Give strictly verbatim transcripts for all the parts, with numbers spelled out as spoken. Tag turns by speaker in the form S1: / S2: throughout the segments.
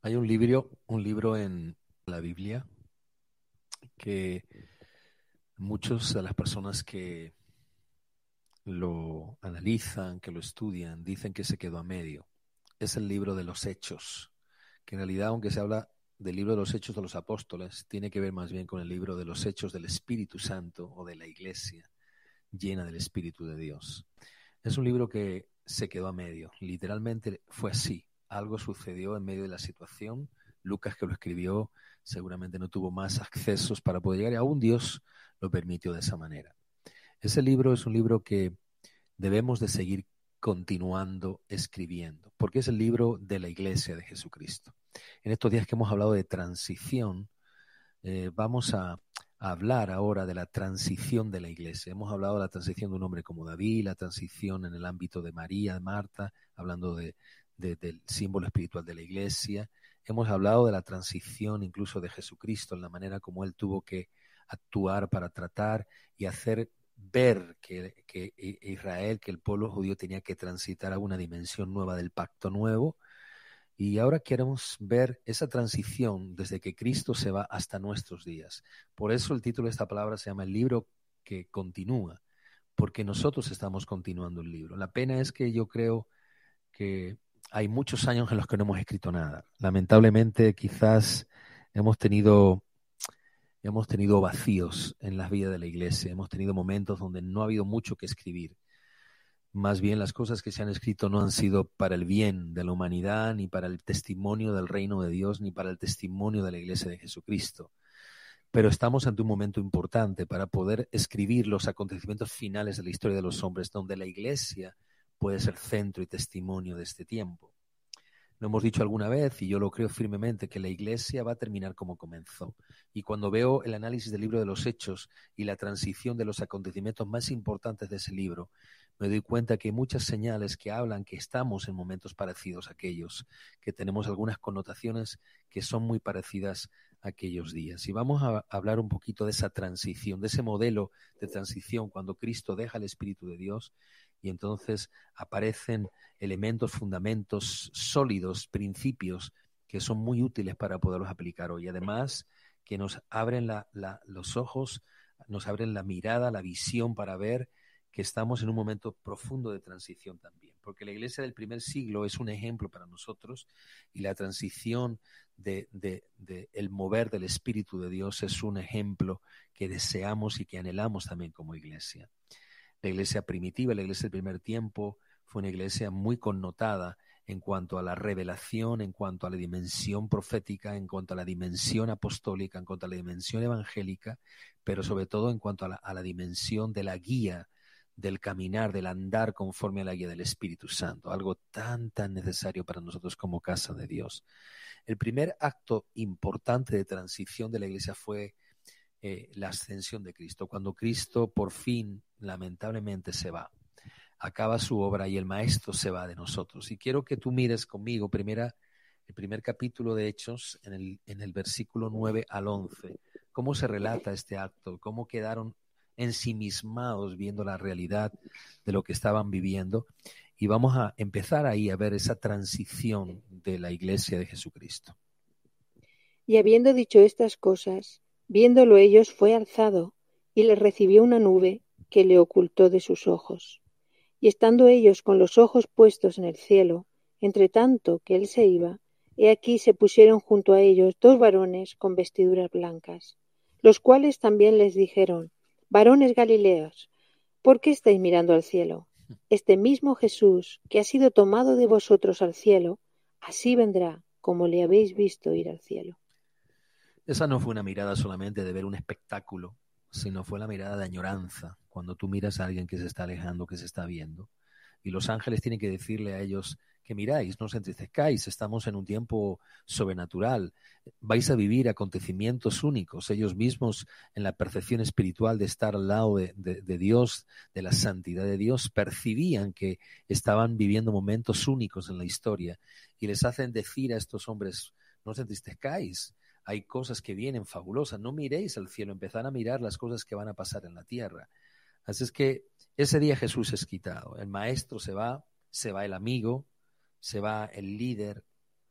S1: Hay un libro, un libro en la Biblia que muchas de las personas que lo analizan, que lo estudian, dicen que se quedó a medio. Es el libro de los Hechos, que en realidad, aunque se habla del libro de los Hechos de los Apóstoles, tiene que ver más bien con el libro de los Hechos del Espíritu Santo o de la Iglesia llena del Espíritu de Dios. Es un libro que se quedó a medio. Literalmente fue así. Algo sucedió en medio de la situación. Lucas, que lo escribió, seguramente no tuvo más accesos para poder llegar y aún Dios lo permitió de esa manera. Ese libro es un libro que debemos de seguir continuando escribiendo, porque es el libro de la Iglesia de Jesucristo. En estos días que hemos hablado de transición, eh, vamos a, a hablar ahora de la transición de la Iglesia. Hemos hablado de la transición de un hombre como David, la transición en el ámbito de María, de Marta, hablando de, de, del símbolo espiritual de la Iglesia. Hemos hablado de la transición incluso de Jesucristo, en la manera como él tuvo que actuar para tratar y hacer ver que, que Israel, que el pueblo judío tenía que transitar a una dimensión nueva del pacto nuevo. Y ahora queremos ver esa transición desde que Cristo se va hasta nuestros días. Por eso el título de esta palabra se llama El libro que continúa, porque nosotros estamos continuando el libro. La pena es que yo creo que hay muchos años en los que no hemos escrito nada. Lamentablemente quizás hemos tenido, hemos tenido vacíos en la vida de la iglesia, hemos tenido momentos donde no ha habido mucho que escribir. Más bien las cosas que se han escrito no han sido para el bien de la humanidad, ni para el testimonio del reino de Dios, ni para el testimonio de la Iglesia de Jesucristo. Pero estamos ante un momento importante para poder escribir los acontecimientos finales de la historia de los hombres, donde la Iglesia puede ser centro y testimonio de este tiempo. Lo hemos dicho alguna vez y yo lo creo firmemente, que la Iglesia va a terminar como comenzó. Y cuando veo el análisis del libro de los Hechos y la transición de los acontecimientos más importantes de ese libro, me doy cuenta que hay muchas señales que hablan que estamos en momentos parecidos a aquellos, que tenemos algunas connotaciones que son muy parecidas a aquellos días. Y vamos a hablar un poquito de esa transición, de ese modelo de transición cuando Cristo deja el Espíritu de Dios y entonces aparecen elementos, fundamentos sólidos, principios que son muy útiles para poderlos aplicar hoy. Además, que nos abren la, la, los ojos, nos abren la mirada, la visión para ver que estamos en un momento profundo de transición también, porque la iglesia del primer siglo es un ejemplo para nosotros y la transición de, de, de el mover del Espíritu de Dios es un ejemplo que deseamos y que anhelamos también como iglesia. La iglesia primitiva, la iglesia del primer tiempo, fue una iglesia muy connotada en cuanto a la revelación, en cuanto a la dimensión profética, en cuanto a la dimensión apostólica, en cuanto a la dimensión evangélica, pero sobre todo en cuanto a la, a la dimensión de la guía, del caminar, del andar conforme a la guía del Espíritu Santo, algo tan, tan necesario para nosotros como casa de Dios. El primer acto importante de transición de la iglesia fue eh, la ascensión de Cristo, cuando Cristo por fin, lamentablemente, se va. Acaba su obra y el Maestro se va de nosotros. Y quiero que tú mires conmigo primera, el primer capítulo de Hechos, en el, en el versículo nueve al once, cómo se relata este acto, cómo quedaron ensimismados viendo la realidad de lo que estaban viviendo. Y vamos a empezar ahí a ver esa transición de la iglesia de Jesucristo.
S2: Y habiendo dicho estas cosas, viéndolo ellos, fue alzado, y le recibió una nube que le ocultó de sus ojos. Y estando ellos con los ojos puestos en el cielo, entre tanto que él se iba, he aquí se pusieron junto a ellos dos varones con vestiduras blancas, los cuales también les dijeron: Varones Galileos, ¿por qué estáis mirando al cielo? Este mismo Jesús, que ha sido tomado de vosotros al cielo, así vendrá como le habéis visto ir al cielo.
S1: Esa no fue una mirada solamente de ver un espectáculo, sino fue la mirada de añoranza, cuando tú miras a alguien que se está alejando, que se está viendo. Y los ángeles tienen que decirle a ellos que miráis, no os entristezcáis, estamos en un tiempo sobrenatural, vais a vivir acontecimientos únicos. Ellos mismos, en la percepción espiritual de estar al lado de, de, de Dios, de la santidad de Dios, percibían que estaban viviendo momentos únicos en la historia y les hacen decir a estos hombres: no os entristezcáis, hay cosas que vienen fabulosas, no miréis al cielo, empezad a mirar las cosas que van a pasar en la tierra. Así es que ese día Jesús es quitado, el maestro se va, se va el amigo, se va el líder,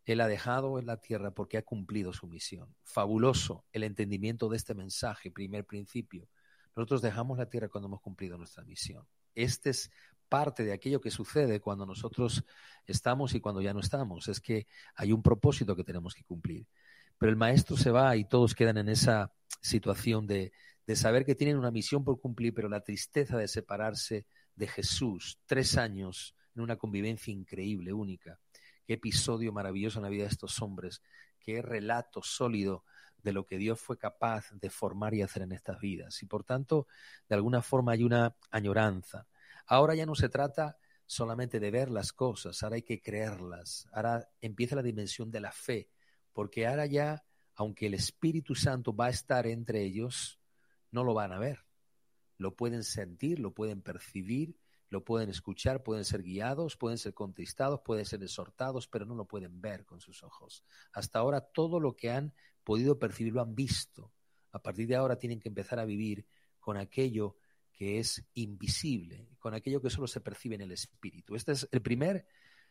S1: Él ha dejado en la tierra porque ha cumplido su misión. Fabuloso el entendimiento de este mensaje, primer principio. Nosotros dejamos la tierra cuando hemos cumplido nuestra misión. Este es parte de aquello que sucede cuando nosotros estamos y cuando ya no estamos. Es que hay un propósito que tenemos que cumplir. Pero el maestro se va y todos quedan en esa situación de, de saber que tienen una misión por cumplir, pero la tristeza de separarse de Jesús. Tres años en una convivencia increíble, única. Qué episodio maravilloso en la vida de estos hombres. Qué relato sólido de lo que Dios fue capaz de formar y hacer en estas vidas. Y por tanto, de alguna forma hay una añoranza. Ahora ya no se trata solamente de ver las cosas, ahora hay que creerlas. Ahora empieza la dimensión de la fe, porque ahora ya, aunque el Espíritu Santo va a estar entre ellos, no lo van a ver. Lo pueden sentir, lo pueden percibir, lo pueden escuchar, pueden ser guiados, pueden ser contristados, pueden ser exhortados, pero no lo pueden ver con sus ojos. Hasta ahora todo lo que han podido percibir lo han visto. A partir de ahora tienen que empezar a vivir con aquello que es invisible, con aquello que solo se percibe en el espíritu. Esta es el primer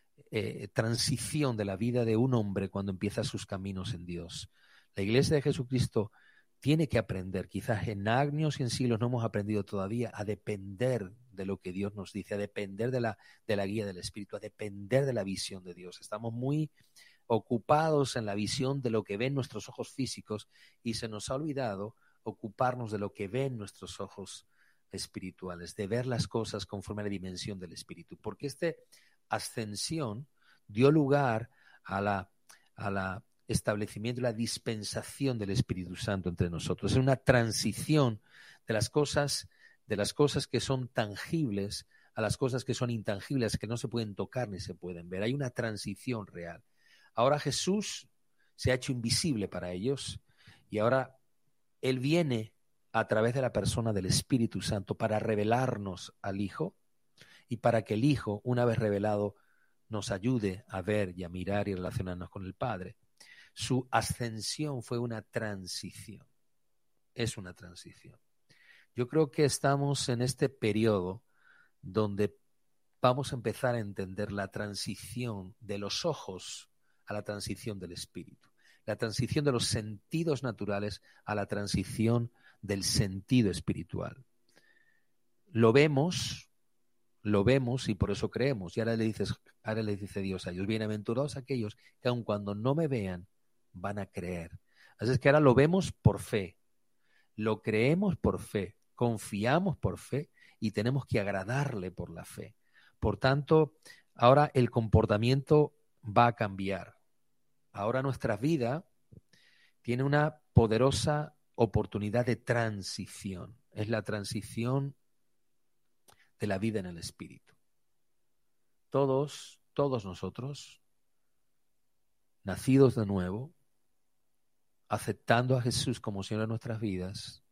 S1: eh, transición de la vida de un hombre cuando empieza sus caminos en Dios. La Iglesia de Jesucristo tiene que aprender, quizás en años y en siglos no hemos aprendido todavía, a depender de lo que Dios nos dice, a depender de la, de la guía del Espíritu, a depender de la visión de Dios. Estamos muy ocupados en la visión de lo que ven nuestros ojos físicos y se nos ha olvidado ocuparnos de lo que ven nuestros ojos espirituales, de ver las cosas conforme a la dimensión del Espíritu. Porque esta ascensión dio lugar a la, a la establecimiento y la dispensación del Espíritu Santo entre nosotros. Es una transición de las cosas, de las cosas que son tangibles a las cosas que son intangibles, que no se pueden tocar ni se pueden ver. Hay una transición real. Ahora Jesús se ha hecho invisible para ellos y ahora Él viene a través de la persona del Espíritu Santo para revelarnos al Hijo y para que el Hijo, una vez revelado, nos ayude a ver y a mirar y relacionarnos con el Padre. Su ascensión fue una transición. Es una transición. Yo creo que estamos en este periodo donde vamos a empezar a entender la transición de los ojos a la transición del espíritu. La transición de los sentidos naturales a la transición del sentido espiritual. Lo vemos, lo vemos y por eso creemos. Y ahora le dices, ahora le dice Dios a ellos, bienaventurados aquellos que aun cuando no me vean, van a creer. Así es que ahora lo vemos por fe, lo creemos por fe, confiamos por fe y tenemos que agradarle por la fe. Por tanto, ahora el comportamiento va a cambiar. Ahora nuestra vida tiene una poderosa oportunidad de transición. Es la transición de la vida en el Espíritu. Todos, todos nosotros, nacidos de nuevo, aceptando a Jesús como Señor de nuestras vidas,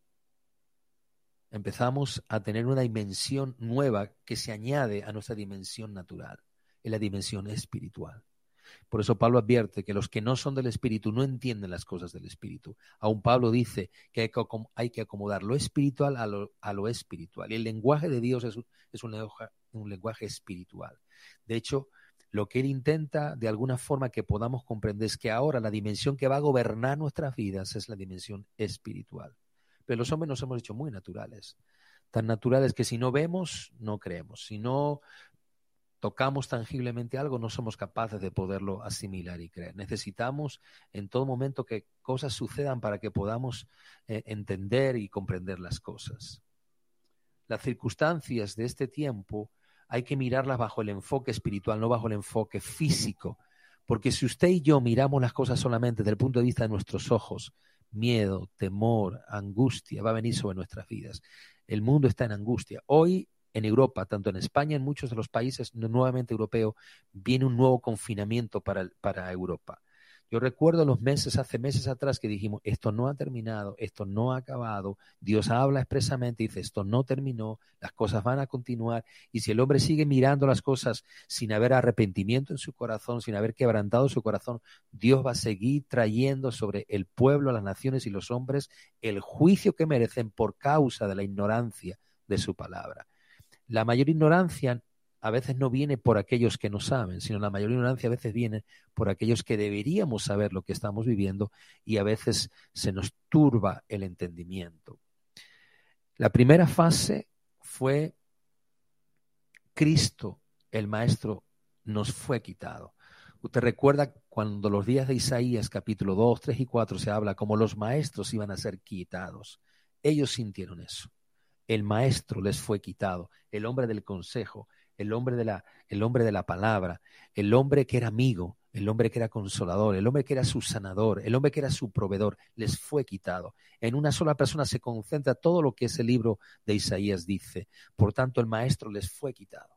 S1: empezamos a tener una dimensión nueva que se añade a nuestra dimensión natural, en la dimensión espiritual. Por eso Pablo advierte que los que no son del Espíritu no entienden las cosas del Espíritu. Aún Pablo dice que hay que, hay que acomodar lo espiritual a lo, a lo espiritual. Y el lenguaje de Dios es, un, es un, lenguaje, un lenguaje espiritual. De hecho, lo que él intenta de alguna forma que podamos comprender es que ahora la dimensión que va a gobernar nuestras vidas es la dimensión espiritual. Pero los hombres nos hemos hecho muy naturales. Tan naturales que si no vemos, no creemos. Si no tocamos tangiblemente algo, no somos capaces de poderlo asimilar y creer. Necesitamos en todo momento que cosas sucedan para que podamos eh, entender y comprender las cosas. Las circunstancias de este tiempo hay que mirarlas bajo el enfoque espiritual, no bajo el enfoque físico. Porque si usted y yo miramos las cosas solamente desde el punto de vista de nuestros ojos, miedo, temor, angustia va a venir sobre nuestras vidas. El mundo está en angustia. Hoy en Europa, tanto en España, en muchos de los países nuevamente europeos, viene un nuevo confinamiento para, para Europa. Yo recuerdo los meses, hace meses atrás que dijimos, esto no ha terminado, esto no ha acabado. Dios habla expresamente y dice, esto no terminó, las cosas van a continuar. Y si el hombre sigue mirando las cosas sin haber arrepentimiento en su corazón, sin haber quebrantado su corazón, Dios va a seguir trayendo sobre el pueblo, las naciones y los hombres el juicio que merecen por causa de la ignorancia de su palabra. La mayor ignorancia a veces no viene por aquellos que no saben, sino la mayor ignorancia a veces viene por aquellos que deberíamos saber lo que estamos viviendo y a veces se nos turba el entendimiento. La primera fase fue Cristo, el Maestro, nos fue quitado. Usted recuerda cuando los días de Isaías, capítulo dos, tres y cuatro, se habla como los maestros iban a ser quitados. Ellos sintieron eso. El Maestro les fue quitado, el hombre del consejo, el hombre de la, el hombre de la palabra, el hombre que era amigo, el hombre que era consolador, el hombre que era su sanador, el hombre que era su proveedor, les fue quitado. En una sola persona se concentra todo lo que ese libro de Isaías dice. Por tanto, el Maestro les fue quitado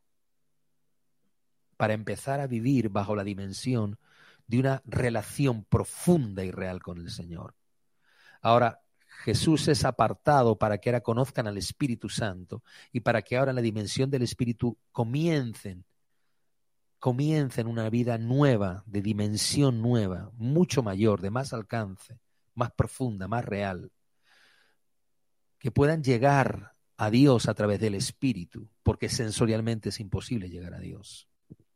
S1: para empezar a vivir bajo la dimensión de una relación profunda y real con el Señor. Ahora, Jesús es apartado para que ahora conozcan al Espíritu Santo y para que ahora en la dimensión del Espíritu comiencen, comiencen una vida nueva, de dimensión nueva, mucho mayor, de más alcance, más profunda, más real. Que puedan llegar a Dios a través del Espíritu, porque sensorialmente es imposible llegar a Dios.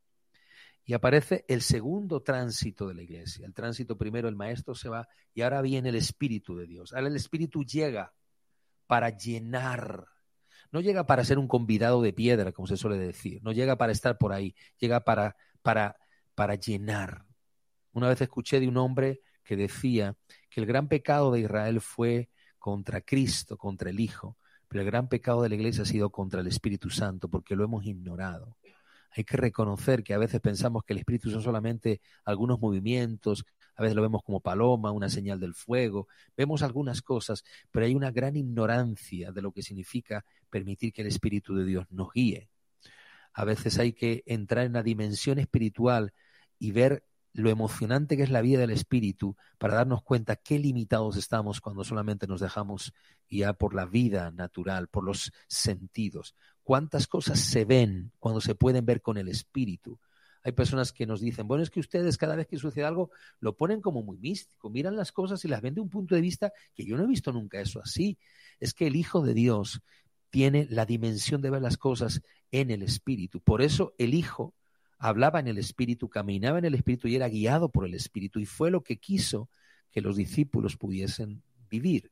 S1: Y aparece el segundo tránsito de la iglesia. El tránsito primero, el Maestro se va y ahora viene el Espíritu de Dios. Ahora el Espíritu llega para llenar. No llega para ser un convidado de piedra, como se suele decir. No llega para estar por ahí. Llega para, para, para llenar. Una vez escuché de un hombre que decía que el gran pecado de Israel fue contra Cristo, contra el Hijo. Pero el gran pecado de la iglesia ha sido contra el Espíritu Santo, porque lo hemos ignorado. Hay que reconocer que a veces pensamos que el Espíritu son solamente algunos movimientos, a veces lo vemos como paloma, una señal del fuego, vemos algunas cosas, pero hay una gran ignorancia de lo que significa permitir que el Espíritu de Dios nos guíe. A veces hay que entrar en la dimensión espiritual y ver lo emocionante que es la vida del Espíritu para darnos cuenta qué limitados estamos cuando solamente nos dejamos guiar por la vida natural, por los sentidos. Cuántas cosas se ven cuando se pueden ver con el Espíritu. Hay personas que nos dicen, bueno, es que ustedes cada vez que sucede algo lo ponen como muy místico, miran las cosas y las ven de un punto de vista que yo no he visto nunca eso así. Es que el Hijo de Dios tiene la dimensión de ver las cosas en el Espíritu. Por eso el Hijo hablaba en el Espíritu, caminaba en el Espíritu y era guiado por el Espíritu, y fue lo que quiso que los discípulos pudiesen vivir.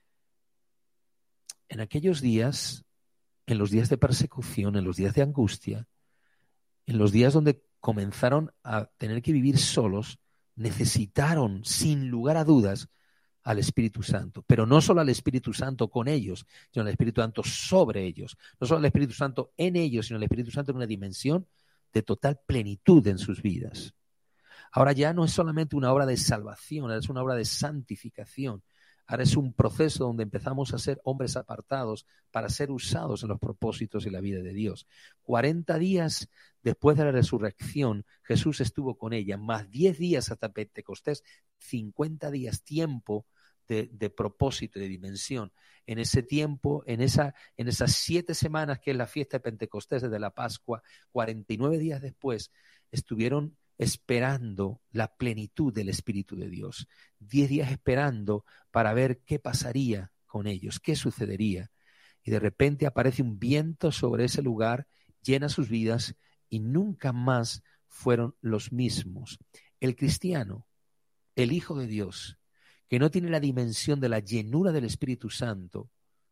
S1: En aquellos días, en los días de persecución, en los días de angustia, en los días donde comenzaron a tener que vivir solos, necesitaron, sin lugar a dudas, al Espíritu Santo, pero no solo al Espíritu Santo con ellos, sino al Espíritu Santo sobre ellos, no solo al Espíritu Santo en ellos, sino al Espíritu Santo en una dimensión de total plenitud en sus vidas. Ahora ya no es solamente una obra de salvación, ahora es una obra de santificación. Ahora es un proceso donde empezamos a ser hombres apartados para ser usados en los propósitos y la vida de Dios. cuarenta días después de la resurrección, Jesús estuvo con ella, más diez días hasta Pentecostés, cincuenta días, tiempo de, de propósito y de dimensión. En ese tiempo, en, esa, en esas siete semanas que es la fiesta de Pentecostés desde la Pascua, cuarenta y nueve días después, estuvieron esperando la plenitud del Espíritu de Dios. Diez días esperando para ver qué pasaría con ellos, qué sucedería. Y de repente aparece un viento sobre ese lugar, llena sus vidas y nunca más fueron los mismos. El cristiano, el Hijo de Dios, que no tiene la dimensión de la llenura del Espíritu Santo,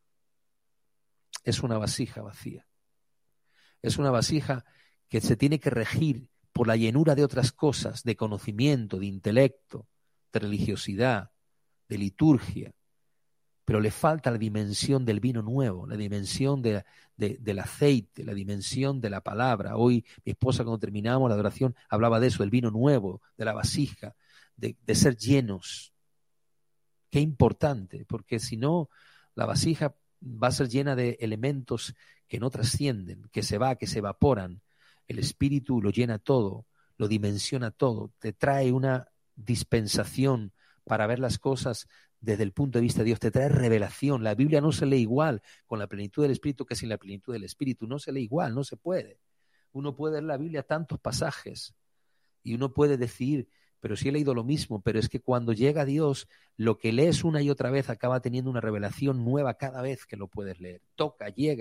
S1: es una vasija vacía. Es una vasija que se tiene que regir por la llenura de otras cosas, de conocimiento, de intelecto, de religiosidad, de liturgia, pero le falta la dimensión del vino nuevo, la dimensión de, de, del aceite, la dimensión de la palabra. Hoy mi esposa, cuando terminamos la adoración, hablaba de eso, del vino nuevo, de la vasija, de, de ser llenos. Qué importante, porque si no, la vasija va a ser llena de elementos que no trascienden, que se va, que se evaporan. El Espíritu lo llena todo, lo dimensiona todo, te trae una dispensación para ver las cosas desde el punto de vista de Dios, te trae revelación. La Biblia no se lee igual con la plenitud del Espíritu que sin la plenitud del Espíritu, no se lee igual, no se puede. Uno puede leer la Biblia tantos pasajes y uno puede decir, pero sí he leído lo mismo, pero es que cuando llega Dios, lo que lees una y otra vez acaba teniendo una revelación nueva cada vez que lo puedes leer. Toca, llega,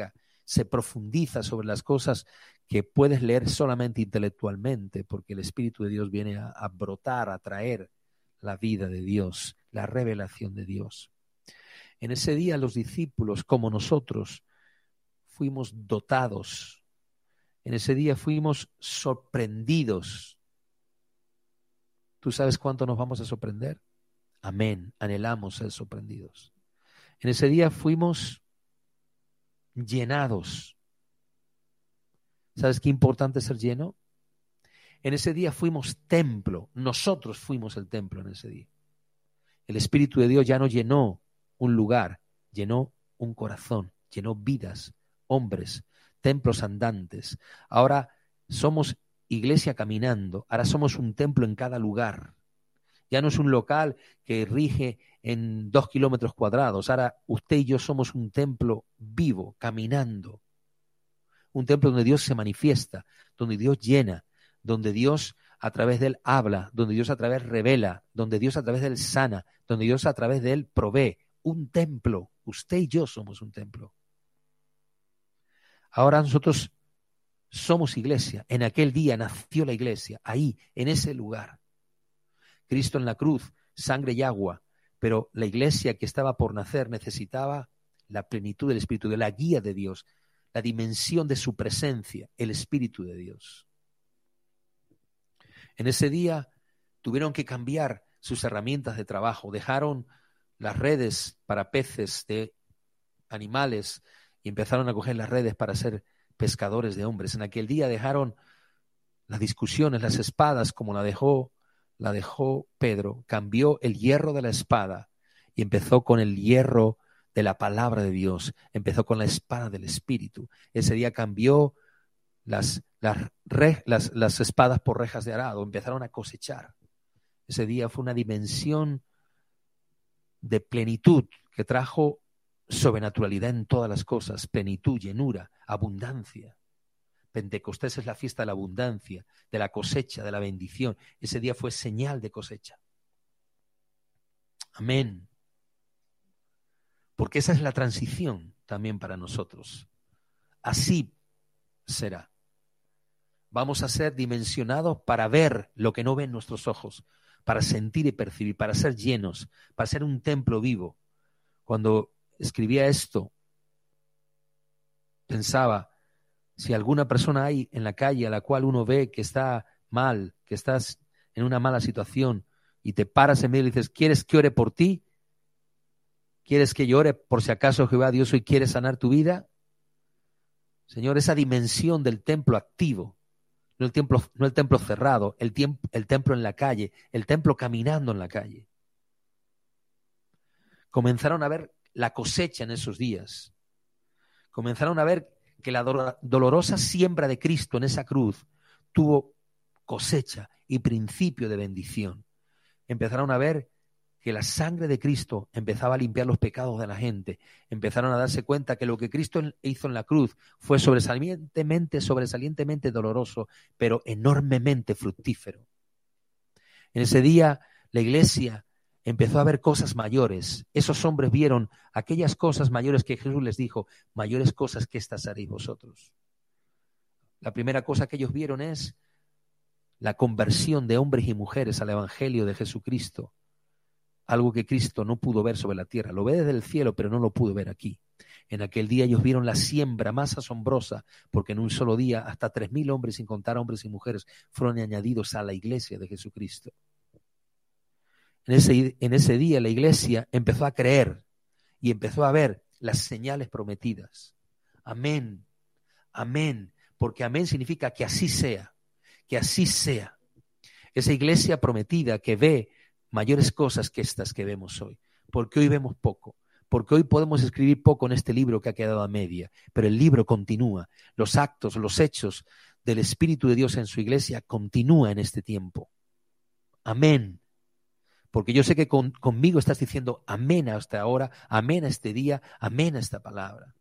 S1: se profundiza sobre las cosas que puedes leer solamente intelectualmente, porque el Espíritu de Dios viene a, a brotar, a traer la vida de Dios, la revelación de Dios. En ese día los discípulos, como nosotros, fuimos dotados. En ese día fuimos sorprendidos. ¿Tú sabes cuánto nos vamos a sorprender? Amén. Anhelamos ser sorprendidos. En ese día fuimos llenados. ¿Sabes qué importante es ser lleno? En ese día fuimos templo. Nosotros fuimos el templo en ese día. El Espíritu de Dios ya no llenó un lugar, llenó un corazón, llenó vidas, hombres, templos andantes. Ahora somos iglesia caminando, ahora somos un templo en cada lugar. Ya no es un local que rige en dos kilómetros cuadrados, ahora usted y yo somos un templo vivo, caminando. Un templo donde Dios se manifiesta, donde Dios llena, donde Dios a través de él habla, donde Dios a través revela, donde Dios a través de él sana, donde Dios a través de él provee. Un templo. Usted y yo somos un templo. Ahora nosotros somos iglesia. En aquel día nació la iglesia, ahí, en ese lugar. Cristo en la cruz, sangre y agua, pero la iglesia que estaba por nacer necesitaba la plenitud del Espíritu, de la guía de Dios, la dimensión de su presencia, el Espíritu de Dios. En ese día tuvieron que cambiar sus herramientas de trabajo, dejaron las redes para peces de animales y empezaron a coger las redes para ser pescadores de hombres. En aquel día dejaron las discusiones, las espadas, como la dejó, la dejó Pedro, cambió el hierro de la espada y empezó con el hierro de la palabra de Dios, empezó con la espada del Espíritu. Ese día cambió las, las, re, las, las espadas por rejas de arado, empezaron a cosechar. Ese día fue una dimensión de plenitud que trajo sobrenaturalidad en todas las cosas, plenitud, llenura, abundancia. Pentecostés es la fiesta de la abundancia, de la cosecha, de la bendición. Ese día fue señal de cosecha. Amén. Porque esa es la transición también para nosotros. Así será. Vamos a ser dimensionados para ver lo que no ven nuestros ojos, para sentir y percibir, para ser llenos, para ser un templo vivo. Cuando escribía esto, pensaba, si alguna persona hay en la calle a la cual uno ve que está mal, que estás en una mala situación y te paras en medio y dices, ¿quieres que ore por ti? ¿Quieres que yo ore por si acaso Jehová Dios hoy quiere sanar tu vida? Señor, esa dimensión del templo activo, no el templo, no el templo cerrado, el, tiempo, el templo en la calle, el templo caminando en la calle. Comenzaron a ver la cosecha en esos días. Comenzaron a ver que la do- dolorosa siembra de Cristo en esa cruz tuvo cosecha y principio de bendición. Empezaron a ver que la sangre de Cristo empezaba a limpiar los pecados de la gente. Empezaron a darse cuenta que lo que Cristo hizo en la cruz fue sobresalientemente, sobresalientemente doloroso, pero enormemente fructífero. En ese día la iglesia empezó a ver cosas mayores. Esos hombres vieron aquellas cosas mayores que Jesús les dijo, mayores cosas que estas haréis vosotros. La primera cosa que ellos vieron es la conversión de hombres y mujeres al evangelio de Jesucristo. Algo que Cristo no pudo ver sobre la tierra. Lo ve desde el cielo, pero no lo pudo ver aquí. En aquel día ellos vieron la siembra más asombrosa, porque en un solo día hasta tres mil hombres, sin contar hombres y mujeres, fueron añadidos a la iglesia de Jesucristo. En ese, en ese día la iglesia empezó a creer y empezó a ver las señales prometidas. Amén, amén, porque amén significa que así sea, que así sea. Esa iglesia prometida que ve mayores cosas que estas que vemos hoy, porque hoy vemos poco, porque hoy podemos escribir poco en este libro que ha quedado a media, pero el libro continúa, los actos, los hechos del Espíritu de Dios en su iglesia continúa en este tiempo. Amén, porque yo sé que con, conmigo estás diciendo amén hasta ahora, amén a este día, amén a esta palabra.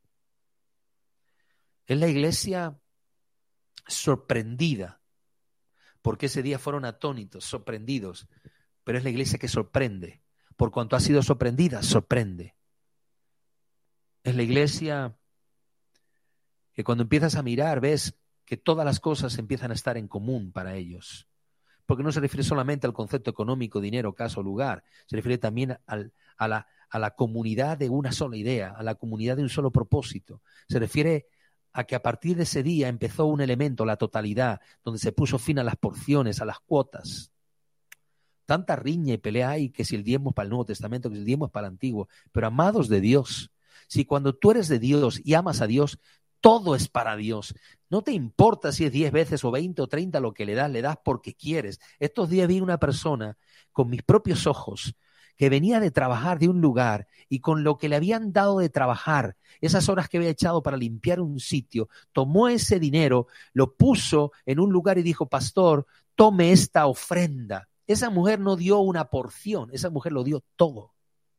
S1: Es la iglesia sorprendida, porque ese día fueron atónitos, sorprendidos, pero es la iglesia que sorprende. Por cuanto ha sido sorprendida, sorprende. Es la iglesia que cuando empiezas a mirar ves que todas las cosas empiezan a estar en común para ellos. Porque no se refiere solamente al concepto económico, dinero, caso, lugar, se refiere también al, a, la, a la comunidad de una sola idea, a la comunidad de un solo propósito. Se refiere a que a partir de ese día empezó un elemento, la totalidad, donde se puso fin a las porciones, a las cuotas. Tanta riña y pelea hay que si el diezmo es para el Nuevo Testamento, que si el diezmo es para el Antiguo. Pero amados de Dios, si cuando tú eres de Dios y amas a Dios, todo es para Dios. No te importa si es diez veces o veinte o treinta lo que le das, le das porque quieres. Estos días vi una persona con mis propios ojos que venía de trabajar de un lugar y con lo que le habían dado de trabajar, esas horas que había echado para limpiar un sitio, tomó ese dinero, lo puso en un lugar y dijo, pastor, tome esta ofrenda. Esa mujer no dio una porción, esa mujer lo dio todo.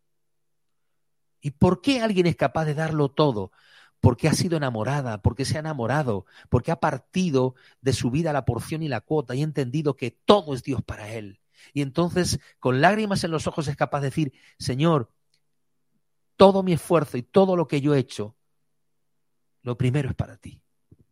S1: ¿Y por qué alguien es capaz de darlo todo? Porque ha sido enamorada, porque se ha enamorado, porque ha partido de su vida la porción y la cuota y ha entendido que todo es Dios para él. Y entonces, con lágrimas en los ojos, es capaz de decir, Señor, todo mi esfuerzo y todo lo que yo he hecho, lo primero es para ti.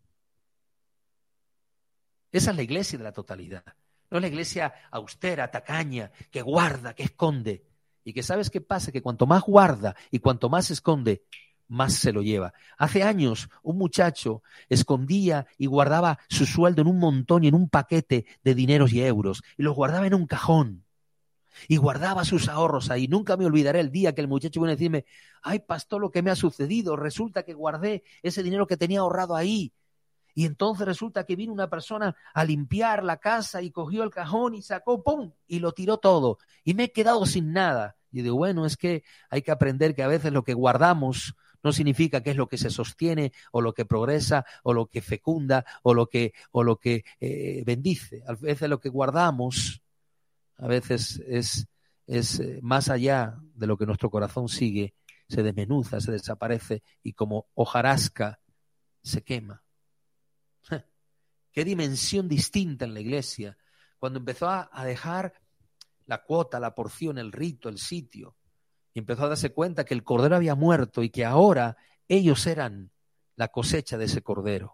S1: Esa es la iglesia de la totalidad. No es la iglesia austera, tacaña, que guarda, que esconde. Y que ¿sabes qué pasa? Que cuanto más guarda y cuanto más esconde, más se lo lleva. Hace años un muchacho escondía y guardaba su sueldo en un montón y en un paquete de dineros y euros. Y los guardaba en un cajón. Y guardaba sus ahorros ahí. Nunca me olvidaré el día que el muchacho vino a decirme, ay, pastor, lo que me ha sucedido. Resulta que guardé ese dinero que tenía ahorrado ahí. Y entonces resulta que vino una persona a limpiar la casa y cogió el cajón y sacó, ¡pum!, y lo tiró todo. Y me he quedado sin nada. Y digo, bueno, es que hay que aprender que a veces lo que guardamos no significa que es lo que se sostiene o lo que progresa o lo que fecunda o lo que, o lo que eh, bendice. A veces lo que guardamos a veces es, es eh, más allá de lo que nuestro corazón sigue, se desmenuza, se desaparece y como hojarasca se quema. Qué dimensión distinta en la iglesia cuando empezó a, a dejar la cuota, la porción, el rito, el sitio, y empezó a darse cuenta que el cordero había muerto y que ahora ellos eran la cosecha de ese cordero.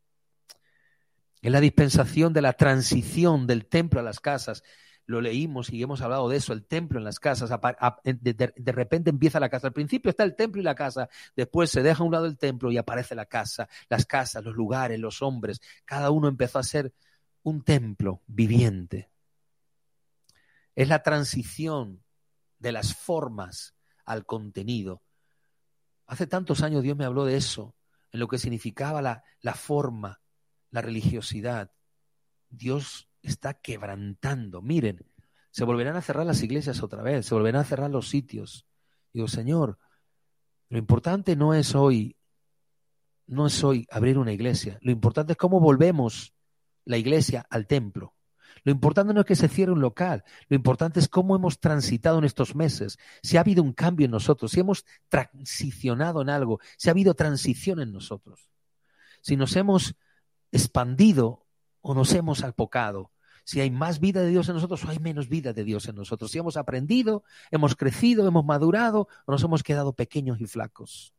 S1: Es la dispensación de la transición del templo a las casas. Lo leímos y hemos hablado de eso, el templo en las casas. De, de, de repente empieza la casa. Al principio está el templo y la casa. Después se deja a un lado el templo y aparece la casa. Las casas, los lugares, los hombres. Cada uno empezó a ser un templo viviente. Es la transición de las formas al contenido. Hace tantos años Dios me habló de eso, en lo que significaba la, la forma, la religiosidad. Dios está quebrantando. Miren, se volverán a cerrar las iglesias otra vez, se volverán a cerrar los sitios. Digo, Señor, lo importante no es hoy, no es hoy abrir una iglesia. Lo importante es cómo volvemos la iglesia al templo. Lo importante no es que se cierre un local, lo importante es cómo hemos transitado en estos meses, si ha habido un cambio en nosotros, si hemos transicionado en algo, si ha habido transición en nosotros, si nos hemos expandido o nos hemos apocado, si hay más vida de Dios en nosotros o hay menos vida de Dios en nosotros, si hemos aprendido, hemos crecido, hemos madurado o nos hemos quedado pequeños y flacos.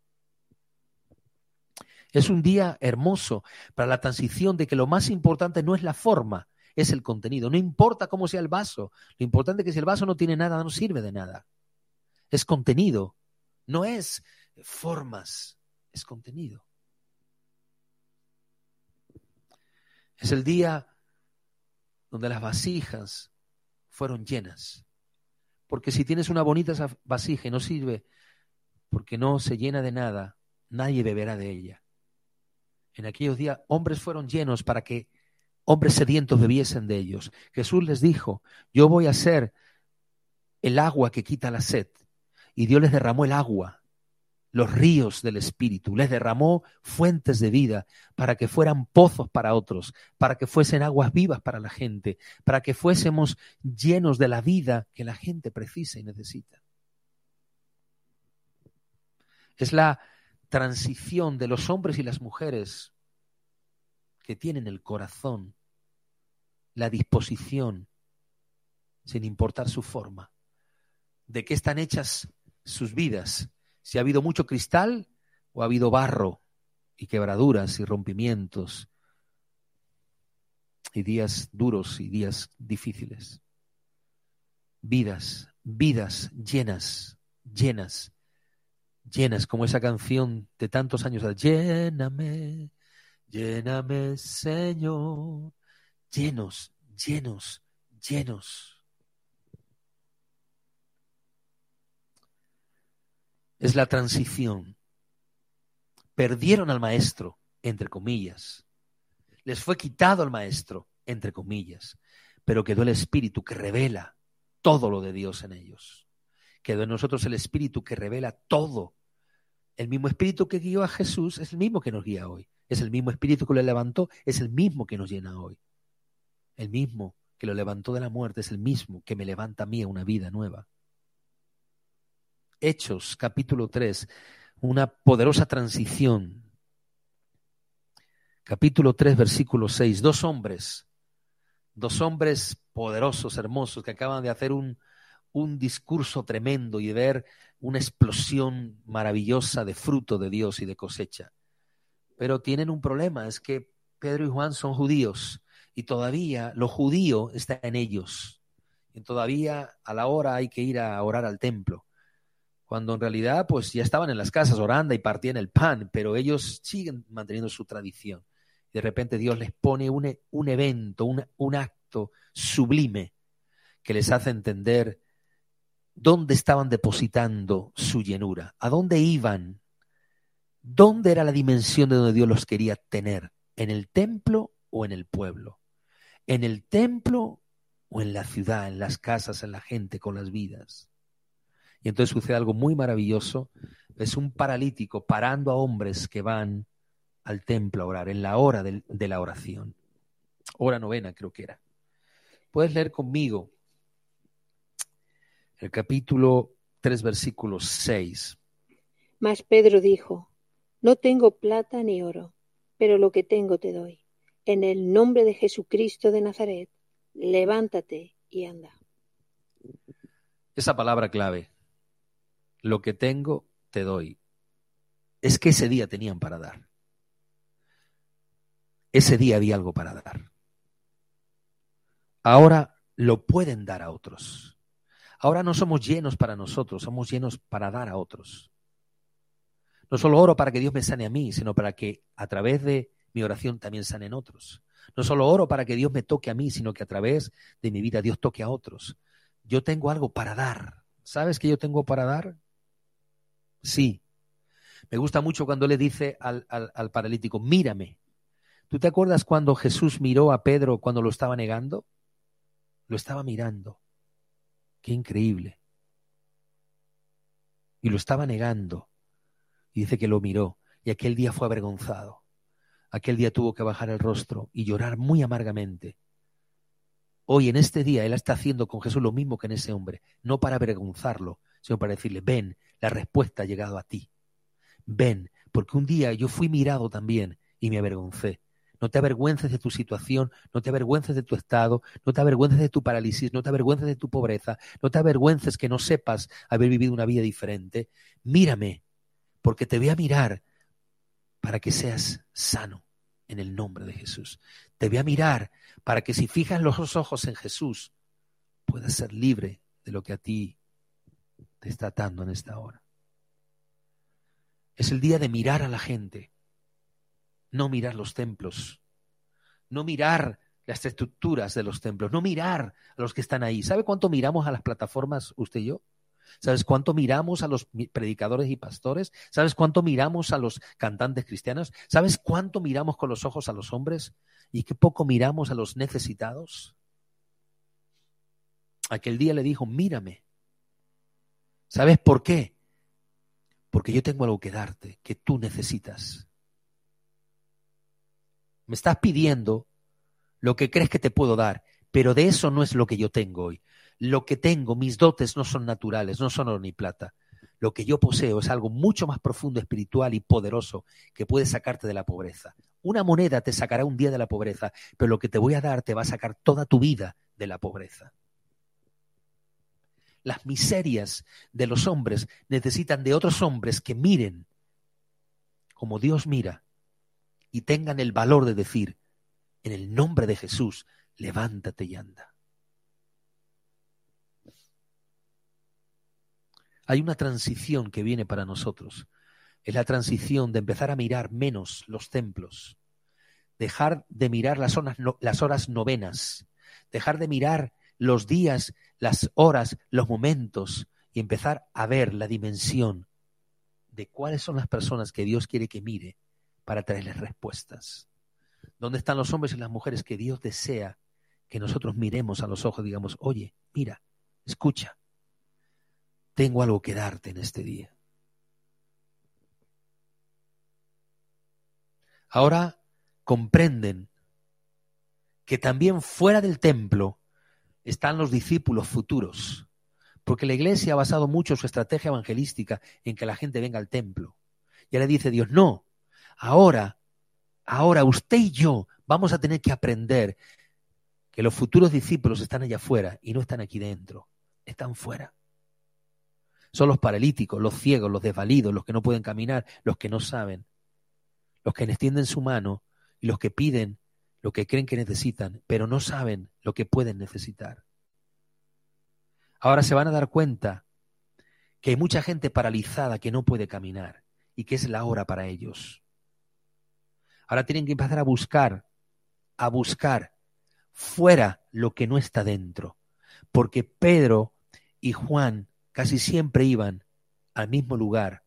S1: Es un día hermoso para la transición de que lo más importante no es la forma, es el contenido. No importa cómo sea el vaso, lo importante es que si el vaso no tiene nada, no sirve de nada. Es contenido, no es formas, es contenido. Es el día donde las vasijas fueron llenas. Porque si tienes una bonita vasija y no sirve, porque no se llena de nada, nadie beberá de ella. En aquellos días hombres fueron llenos para que hombres sedientos bebiesen de ellos. Jesús les dijo, yo voy a ser el agua que quita la sed. Y Dios les derramó el agua, los ríos del Espíritu, les derramó fuentes de vida para que fueran pozos para otros, para que fuesen aguas vivas para la gente, para que fuésemos llenos de la vida que la gente precisa y necesita. Es la transición de los hombres y las mujeres que tienen el corazón, la disposición, sin importar su forma, de qué están hechas sus vidas, si ha habido mucho cristal o ha habido barro y quebraduras y rompimientos y días duros y días difíciles. Vidas, vidas llenas, llenas, llenas, como esa canción de tantos años. Lléname, lléname, Señor. Llenos, llenos, llenos. Es la transición. Perdieron al maestro, entre comillas. Les fue quitado el maestro, entre comillas. Pero quedó el Espíritu que revela todo lo de Dios en ellos. Quedó en nosotros el Espíritu que revela todo. El mismo Espíritu que guió a Jesús es el mismo que nos guía hoy. Es el mismo Espíritu que lo levantó, es el mismo que nos llena hoy. El mismo que lo levantó de la muerte es el mismo que me levanta a mí a una vida nueva. Hechos, capítulo tres, una poderosa transición. Capítulo tres, versículo seis. Dos hombres, dos hombres poderosos, hermosos, que acaban de hacer un, un discurso tremendo y de ver una explosión maravillosa de fruto de Dios y de cosecha. Pero tienen un problema, es que Pedro y Juan son judíos y todavía lo judío está en ellos. Y todavía a la hora hay que ir a orar al templo. Cuando en realidad pues ya estaban en las casas orando y partían el pan, pero ellos siguen manteniendo su tradición. De repente Dios les pone un, un evento, un, un acto sublime que les hace entender dónde estaban depositando su llenura, a dónde iban, dónde era la dimensión de donde Dios los quería tener, en el templo o en el pueblo, en el templo o en la ciudad, en las casas, en la gente, con las vidas. Y entonces sucede algo muy maravilloso, es un paralítico parando a hombres que van al templo a orar, en la hora de, de la oración. Hora novena creo que era. Puedes leer conmigo el capítulo tres, versículo seis.
S2: Mas Pedro dijo: No tengo plata ni oro, pero lo que tengo te doy. En el nombre de Jesucristo de Nazaret, levántate y anda.
S1: Esa palabra clave, lo que tengo te doy, es que ese día tenían para dar. Ese día había algo para dar. Ahora lo pueden dar a otros. Ahora no somos llenos para nosotros, somos llenos para dar a otros. No solo oro para que Dios me sane a mí, sino para que a través de mi oración también sanen otros. No solo oro para que Dios me toque a mí, sino que a través de mi vida Dios toque a otros. Yo tengo algo para dar. ¿Sabes qué yo tengo para dar? Sí. Me gusta mucho cuando le dice al, al, al paralítico, mírame. ¿Tú te acuerdas cuando Jesús miró a Pedro cuando lo estaba negando? Lo estaba mirando. Qué increíble. Y lo estaba negando. Y dice que lo miró. Y aquel día fue avergonzado. Aquel día tuvo que bajar el rostro y llorar muy amargamente. Hoy, en este día, Él está haciendo con Jesús lo mismo que en ese hombre. No para avergonzarlo, sino para decirle, ven, la respuesta ha llegado a ti. Ven, porque un día yo fui mirado también y me avergoncé. No te avergüences de tu situación, no te avergüences de tu estado, no te avergüences de tu parálisis, no te avergüences de tu pobreza, no te avergüences que no sepas haber vivido una vida diferente. Mírame, porque te voy a mirar para que seas sano en el nombre de Jesús. Te voy a mirar para que si fijas los ojos en Jesús, puedas ser libre de lo que a ti te está atando en esta hora. Es el día de mirar a la gente, no mirar los templos, no mirar las estructuras de los templos, no mirar a los que están ahí. ¿Sabe cuánto miramos a las plataformas usted y yo? ¿Sabes cuánto miramos a los predicadores y pastores? ¿Sabes cuánto miramos a los cantantes cristianos? ¿Sabes cuánto miramos con los ojos a los hombres? ¿Y qué poco miramos a los necesitados? Aquel día le dijo, mírame. ¿Sabes por qué? Porque yo tengo algo que darte, que tú necesitas. Me estás pidiendo lo que crees que te puedo dar, pero de eso no es lo que yo tengo hoy. Lo que tengo, mis dotes no son naturales, no son oro ni plata. Lo que yo poseo es algo mucho más profundo, espiritual y poderoso que puede sacarte de la pobreza. Una moneda te sacará un día de la pobreza, pero lo que te voy a dar te va a sacar toda tu vida de la pobreza. Las miserias de los hombres necesitan de otros hombres que miren como Dios mira y tengan el valor de decir, en el nombre de Jesús, levántate y anda. Hay una transición que viene para nosotros. Es la transición de empezar a mirar menos los templos, dejar de mirar las horas, las horas novenas, dejar de mirar los días, las horas, los momentos y empezar a ver la dimensión de cuáles son las personas que Dios quiere que mire para traerles respuestas. ¿Dónde están los hombres y las mujeres que Dios desea que nosotros miremos a los ojos y digamos, oye, mira, escucha, tengo algo que darte en este día? Ahora comprenden que también fuera del templo están los discípulos futuros, porque la iglesia ha basado mucho su estrategia evangelística en que la gente venga al templo. Y ahora dice Dios, no, ahora, ahora usted y yo vamos a tener que aprender que los futuros discípulos están allá afuera y no están aquí dentro, están fuera. Son los paralíticos, los ciegos, los desvalidos, los que no pueden caminar, los que no saben, los que extienden su mano y los que piden lo que creen que necesitan, pero no saben lo que pueden necesitar. Ahora se van a dar cuenta que hay mucha gente paralizada que no puede caminar y que es la hora para ellos. Ahora tienen que empezar a buscar, a buscar fuera lo que no está dentro, porque Pedro y Juan casi siempre iban al mismo lugar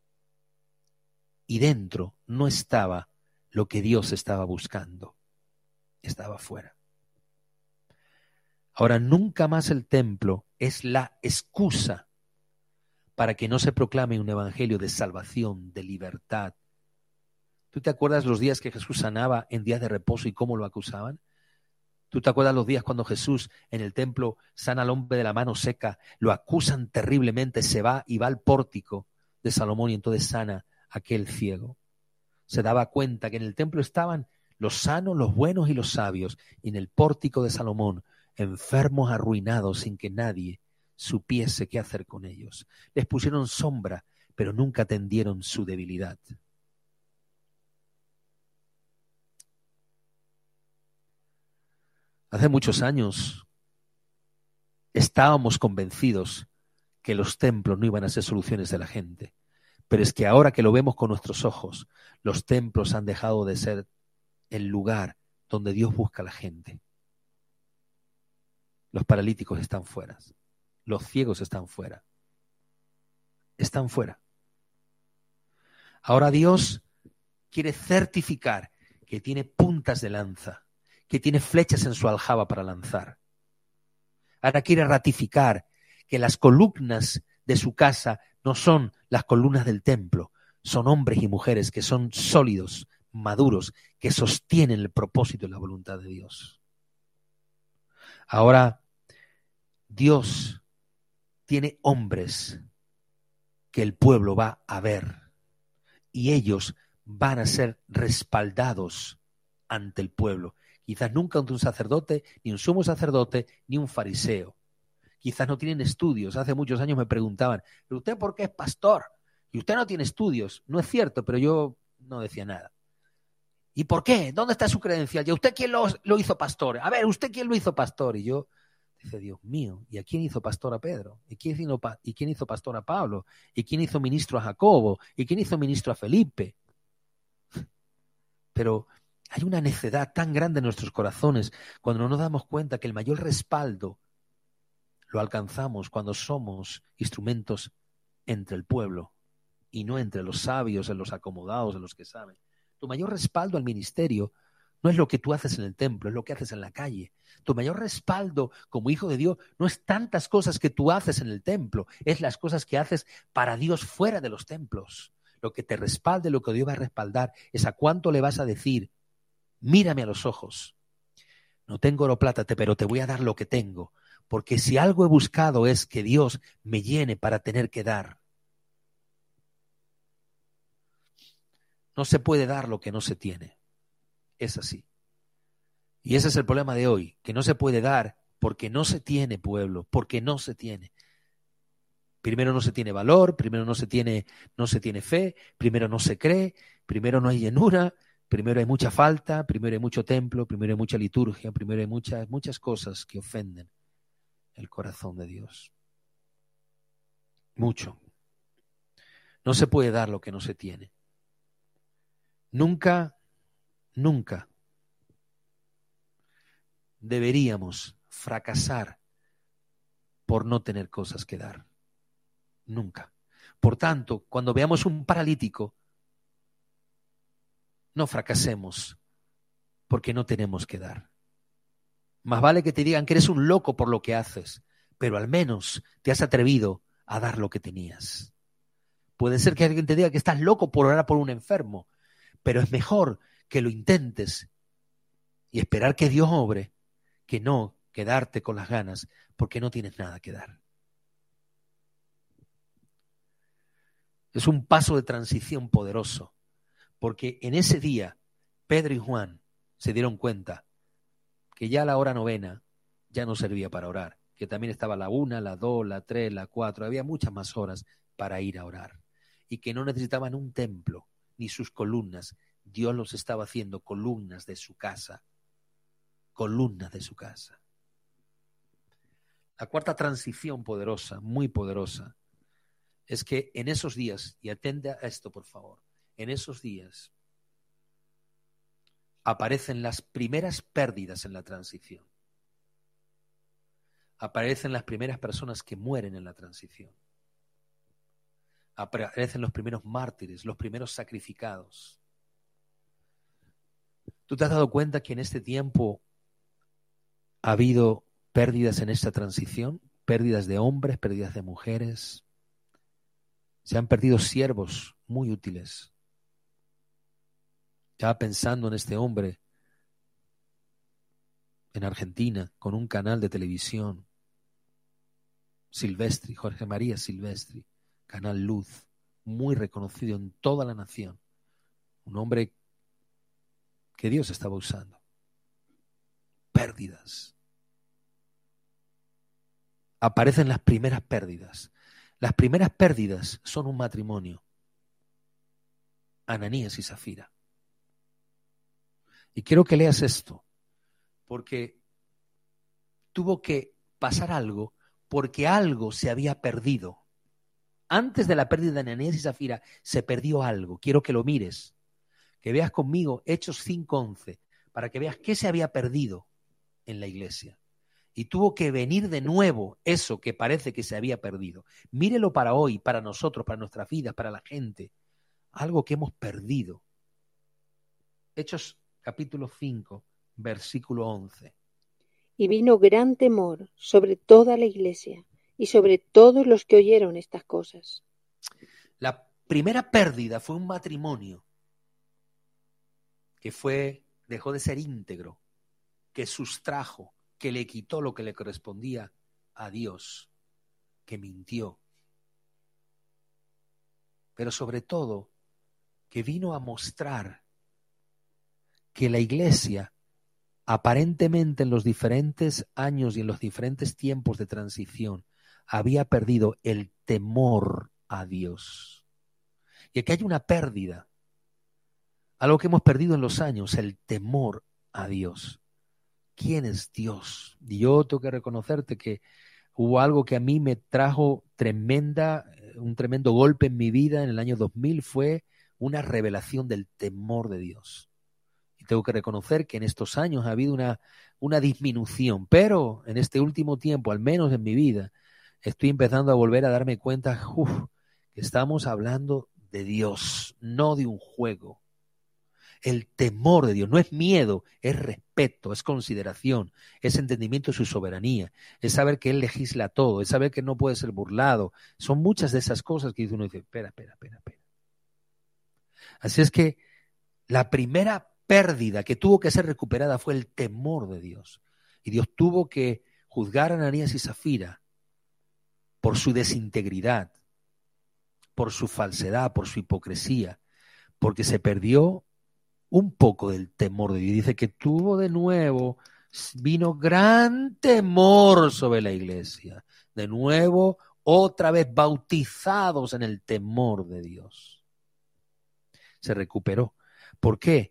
S1: y dentro no estaba lo que Dios estaba buscando, estaba fuera. Ahora, nunca más el templo es la excusa para que no se proclame un evangelio de salvación, de libertad. ¿Tú te acuerdas los días que Jesús sanaba en días de reposo y cómo lo acusaban? ¿Tú te acuerdas los días cuando Jesús en el templo sana al hombre de la mano seca? Lo acusan terriblemente, se va y va al pórtico de Salomón y entonces sana a aquel ciego. Se daba cuenta que en el templo estaban los sanos, los buenos y los sabios, y en el pórtico de Salomón enfermos arruinados sin que nadie supiese qué hacer con ellos. Les pusieron sombra, pero nunca atendieron su debilidad. Hace muchos años estábamos convencidos que los templos no iban a ser soluciones de la gente, pero es que ahora que lo vemos con nuestros ojos, los templos han dejado de ser el lugar donde Dios busca a la gente. Los paralíticos están fuera. Los ciegos están fuera. Están fuera. Ahora Dios quiere certificar que tiene puntas de lanza, que tiene flechas en su aljaba para lanzar. Ahora quiere ratificar que las columnas de su casa no son las columnas del templo, son hombres y mujeres que son sólidos, maduros, que sostienen el propósito y la voluntad de Dios. Ahora Dios tiene hombres que el pueblo va a ver y ellos van a ser respaldados ante el pueblo. Quizás nunca ante un sacerdote, ni un sumo sacerdote, ni un fariseo. Quizás no tienen estudios. Hace muchos años me preguntaban, ¿pero usted por qué es pastor? Y usted no tiene estudios. No es cierto, pero yo no decía nada. ¿Y por qué? ¿Dónde está su credencial? ¿Y usted quién lo, lo hizo pastor? A ver, ¿usted quién lo hizo pastor? Y yo dice, Dios mío, ¿y a quién hizo pastor a Pedro? ¿Y quién hizo, ¿Y quién hizo pastor a Pablo? ¿Y quién hizo ministro a Jacobo? ¿Y quién hizo ministro a Felipe? Pero hay una necedad tan grande en nuestros corazones cuando no nos damos cuenta que el mayor respaldo lo alcanzamos cuando somos instrumentos entre el pueblo y no entre los sabios, en los acomodados, en los que saben. Tu mayor respaldo al ministerio no es lo que tú haces en el templo, es lo que haces en la calle. Tu mayor respaldo como hijo de Dios no es tantas cosas que tú haces en el templo, es las cosas que haces para Dios fuera de los templos. Lo que te respalde, lo que Dios va a respaldar, es a cuánto le vas a decir, mírame a los ojos. No tengo oro plata, pero te voy a dar lo que tengo. Porque si algo he buscado es que Dios me llene para tener que dar. No se puede dar lo que no se tiene. Es así. Y ese es el problema de hoy, que no se puede dar porque no se tiene, pueblo, porque no se tiene. Primero no se tiene valor, primero no se tiene, no se tiene fe, primero no se cree, primero no hay llenura, primero hay mucha falta, primero hay mucho templo, primero hay mucha liturgia, primero hay muchas, muchas cosas que ofenden el corazón de Dios. Mucho. No se puede dar lo que no se tiene. Nunca, nunca deberíamos fracasar por no tener cosas que dar. Nunca. Por tanto, cuando veamos un paralítico, no fracasemos porque no tenemos que dar. Más vale que te digan que eres un loco por lo que haces, pero al menos te has atrevido a dar lo que tenías. Puede ser que alguien te diga que estás loco por orar por un enfermo, pero es mejor que lo intentes y esperar que Dios obre que no quedarte con las ganas porque no tienes nada que dar. Es un paso de transición poderoso, porque en ese día Pedro y Juan se dieron cuenta que ya la hora novena ya no servía para orar, que también estaba la una, la dos, la tres, la cuatro, había muchas más horas para ir a orar y que no necesitaban un templo ni sus columnas. Dios los estaba haciendo columnas de su casa, columnas de su casa. La cuarta transición poderosa, muy poderosa, es que en esos días, y atende a esto por favor, en esos días aparecen las primeras pérdidas en la transición. Aparecen las primeras personas que mueren en la transición. Aparecen los primeros mártires, los primeros sacrificados. ¿Tú te has dado cuenta que en este tiempo ha habido pérdidas en esta transición? Pérdidas de hombres, pérdidas de mujeres. Se han perdido siervos muy útiles. Estaba pensando en este hombre en Argentina con un canal de televisión, Silvestri, Jorge María Silvestri, Canal Luz, muy reconocido en toda la nación. Un hombre que Dios estaba usando. Pérdidas. Aparecen las primeras pérdidas. Las primeras pérdidas son un matrimonio. Ananías y Zafira. Y quiero que leas esto, porque tuvo que pasar algo, porque algo se había perdido. Antes de la pérdida de Ananías y Zafira, se perdió algo. Quiero que lo mires, que veas conmigo Hechos cinco once, para que veas qué se había perdido en la iglesia. Y tuvo que venir de nuevo eso que parece que se había perdido. Mírelo para hoy, para nosotros, para nuestras vidas, para la gente. Algo que hemos perdido. Hechos capítulo cinco, versículo once.
S2: Y vino gran temor sobre toda la iglesia y sobre todos los que oyeron estas cosas.
S1: La primera pérdida fue un matrimonio que fue, dejó de ser íntegro, que sustrajo, que le quitó lo que le correspondía a Dios, que mintió. Pero sobre todo, que vino a mostrar que la iglesia, aparentemente en los diferentes años y en los diferentes tiempos de transición, había perdido el temor a Dios. Y aquí hay una pérdida, algo que hemos perdido en los años, el temor a Dios. ¿Quién es Dios? Y yo tengo que reconocerte que hubo algo que a mí me trajo tremenda, un tremendo golpe en mi vida en el año dos mil, fue una revelación del temor de Dios. Y tengo que reconocer que en estos años ha habido una, una disminución, pero en este último tiempo, al menos en mi vida, estoy empezando a volver a darme cuenta uf, que estamos hablando de Dios, no de un juego. El temor de Dios no es miedo, es respeto, es consideración, es entendimiento de su soberanía, es saber que Él legisla todo, es saber que no puede ser burlado. Son muchas de esas cosas que uno dice, espera, espera, espera, espera. Así es que la primera pérdida que tuvo que ser recuperada fue el temor de Dios. Y Dios tuvo que juzgar a Ananías y Zafira por su desintegridad, por su falsedad, por su hipocresía, porque se perdió un poco del temor de Dios. Dice que tuvo de nuevo, vino gran temor sobre la iglesia. De nuevo, otra vez bautizados en el temor de Dios. Se recuperó. ¿Por qué?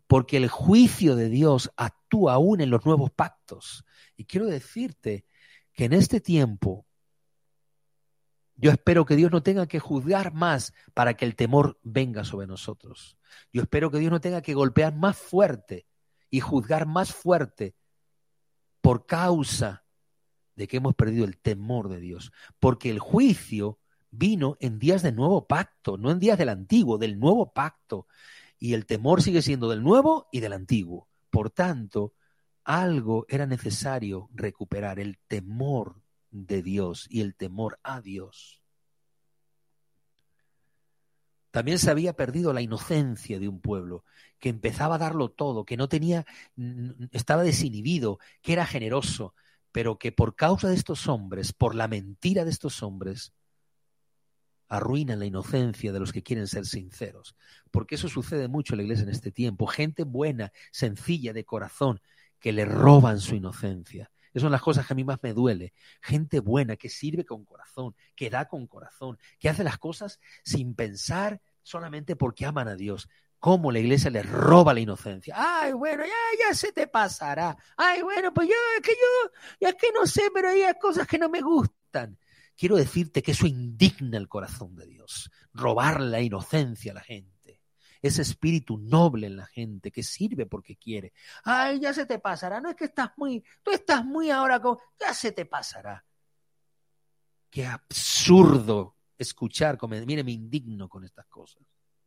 S1: porque el juicio de Dios actúa aún en los nuevos pactos. Y quiero decirte que en este tiempo yo espero que Dios no tenga que juzgar más para que el temor venga sobre nosotros. Yo espero que Dios no tenga que golpear más fuerte y juzgar más fuerte por causa de que hemos perdido el temor de Dios. Porque el juicio vino en días del nuevo pacto, no en días del antiguo, del nuevo pacto. Y el temor sigue siendo del nuevo y del antiguo. Por tanto, algo era necesario recuperar, el temor de Dios y el temor a Dios. También se había perdido la inocencia de un pueblo que empezaba a darlo todo, que no tenía, estaba desinhibido, que era generoso, pero que por causa de estos hombres, por la mentira de estos hombres, arruinan la inocencia de los que quieren ser sinceros. Porque eso sucede mucho en la iglesia en este tiempo. Gente buena, sencilla, de corazón, que le roban su inocencia. Esas son las cosas que a mí más me duele. Gente buena, que sirve con corazón, que da con corazón, que hace las cosas sin pensar solamente porque aman a Dios. Cómo la iglesia les roba la inocencia. Ay, bueno, ya, ya se te pasará. Ay, bueno, pues yo, es que yo, ya es que no sé, pero hay cosas que no me gustan. Quiero decirte que eso indigna el corazón de Dios. Robar la inocencia a la gente. Ese espíritu noble en la gente que sirve porque quiere. Ay, ya se te pasará. No es que estás muy, tú estás muy ahora con, ya se te pasará. Qué absurdo escuchar. Mire, me indigno con estas cosas.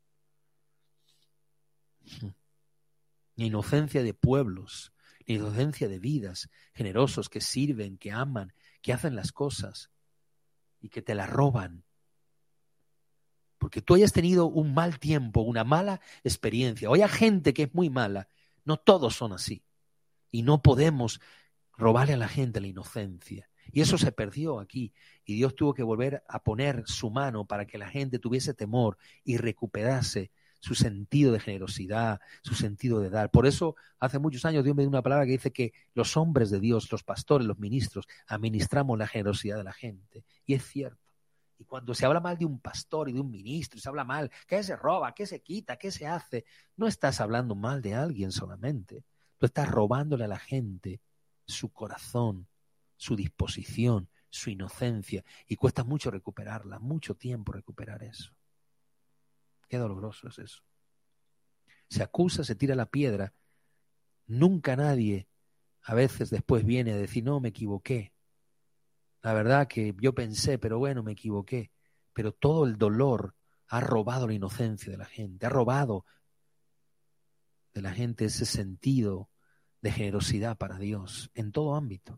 S1: La inocencia de pueblos, la inocencia de vidas generosos que sirven, que aman, que hacen las cosas y que te las roban. Porque tú hayas tenido un mal tiempo, una mala experiencia, o hay gente que es muy mala, no todos son así. Y no podemos robarle a la gente la inocencia. Y eso se perdió aquí. Y Dios tuvo que volver a poner su mano para que la gente tuviese temor y recuperase su sentido de generosidad, su sentido de dar. Por eso, hace muchos años Dios me dio una palabra que dice que los hombres de Dios, los pastores, los ministros, administramos la generosidad de la gente. Y es cierto. Y cuando se habla mal de un pastor y de un ministro, se habla mal, ¿qué se roba? ¿Qué se quita? ¿Qué se hace? No estás hablando mal de alguien solamente. Tú estás robándole a la gente su corazón, su disposición, su inocencia. Y cuesta mucho recuperarla, mucho tiempo recuperar eso. Qué doloroso es eso. Se acusa, se tira la piedra. Nunca nadie a veces después viene a decir, no, me equivoqué. La verdad que yo pensé, pero bueno, me equivoqué. Pero todo el dolor ha robado la inocencia de la gente, ha robado de la gente ese sentido de generosidad para Dios en todo ámbito.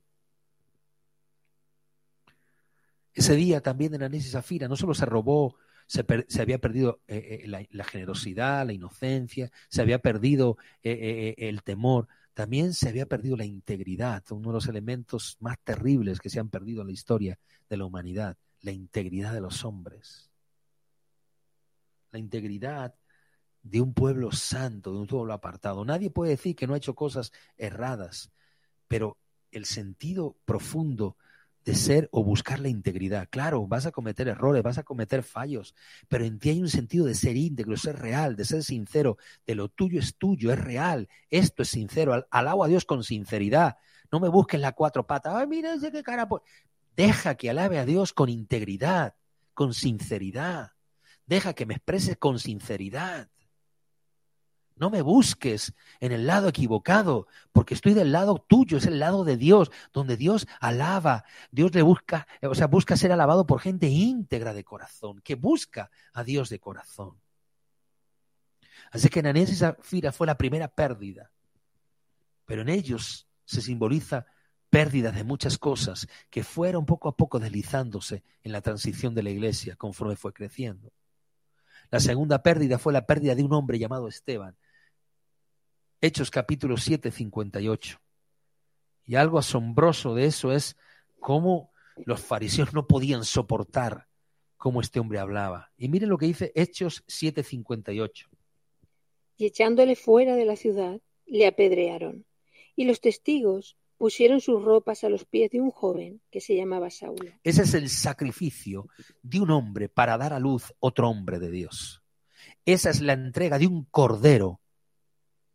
S1: Ese día también en Ananias y Zafira no solo se robó, se, per, se había perdido eh, eh, la, la generosidad, la inocencia, se había perdido eh, eh, el temor, también se había perdido la integridad, uno de los elementos más terribles que se han perdido en la historia de la humanidad, la integridad de los hombres. La integridad de un pueblo santo, de un pueblo apartado. Nadie puede decir que no ha hecho cosas erradas, pero el sentido profundo de ser o buscar la integridad. Claro, vas a cometer errores, vas a cometer fallos, pero en ti hay un sentido de ser íntegro, ser real, de ser sincero, de lo tuyo es tuyo, es real, esto es sincero, alabo a Dios con sinceridad, no me busques las cuatro patas, ay, mira ese qué cara, pues. Deja que alabe a Dios con integridad, con sinceridad, deja que me exprese con sinceridad. No me busques en el lado equivocado, porque estoy del lado tuyo, es el lado de Dios, donde Dios alaba, Dios le busca, o sea, busca ser alabado por gente íntegra de corazón, que busca a Dios de corazón. Así que Ananias y Zafira fue la primera pérdida, pero en ellos se simboliza pérdidas de muchas cosas que fueron poco a poco deslizándose en la transición de la iglesia conforme fue creciendo. La segunda pérdida fue la pérdida de un hombre llamado Esteban. Hechos capítulo siete, cincuenta y ocho. Y algo asombroso de eso es cómo los fariseos no podían soportar cómo este hombre hablaba. Y miren lo que dice Hechos siete, cincuenta y ocho.
S2: Y echándole fuera de la ciudad, le apedrearon. Y los testigos pusieron sus ropas a los pies de un joven que se llamaba Saulo.
S1: Ese es el sacrificio de un hombre para dar a luz otro hombre de Dios. Esa es la entrega de un cordero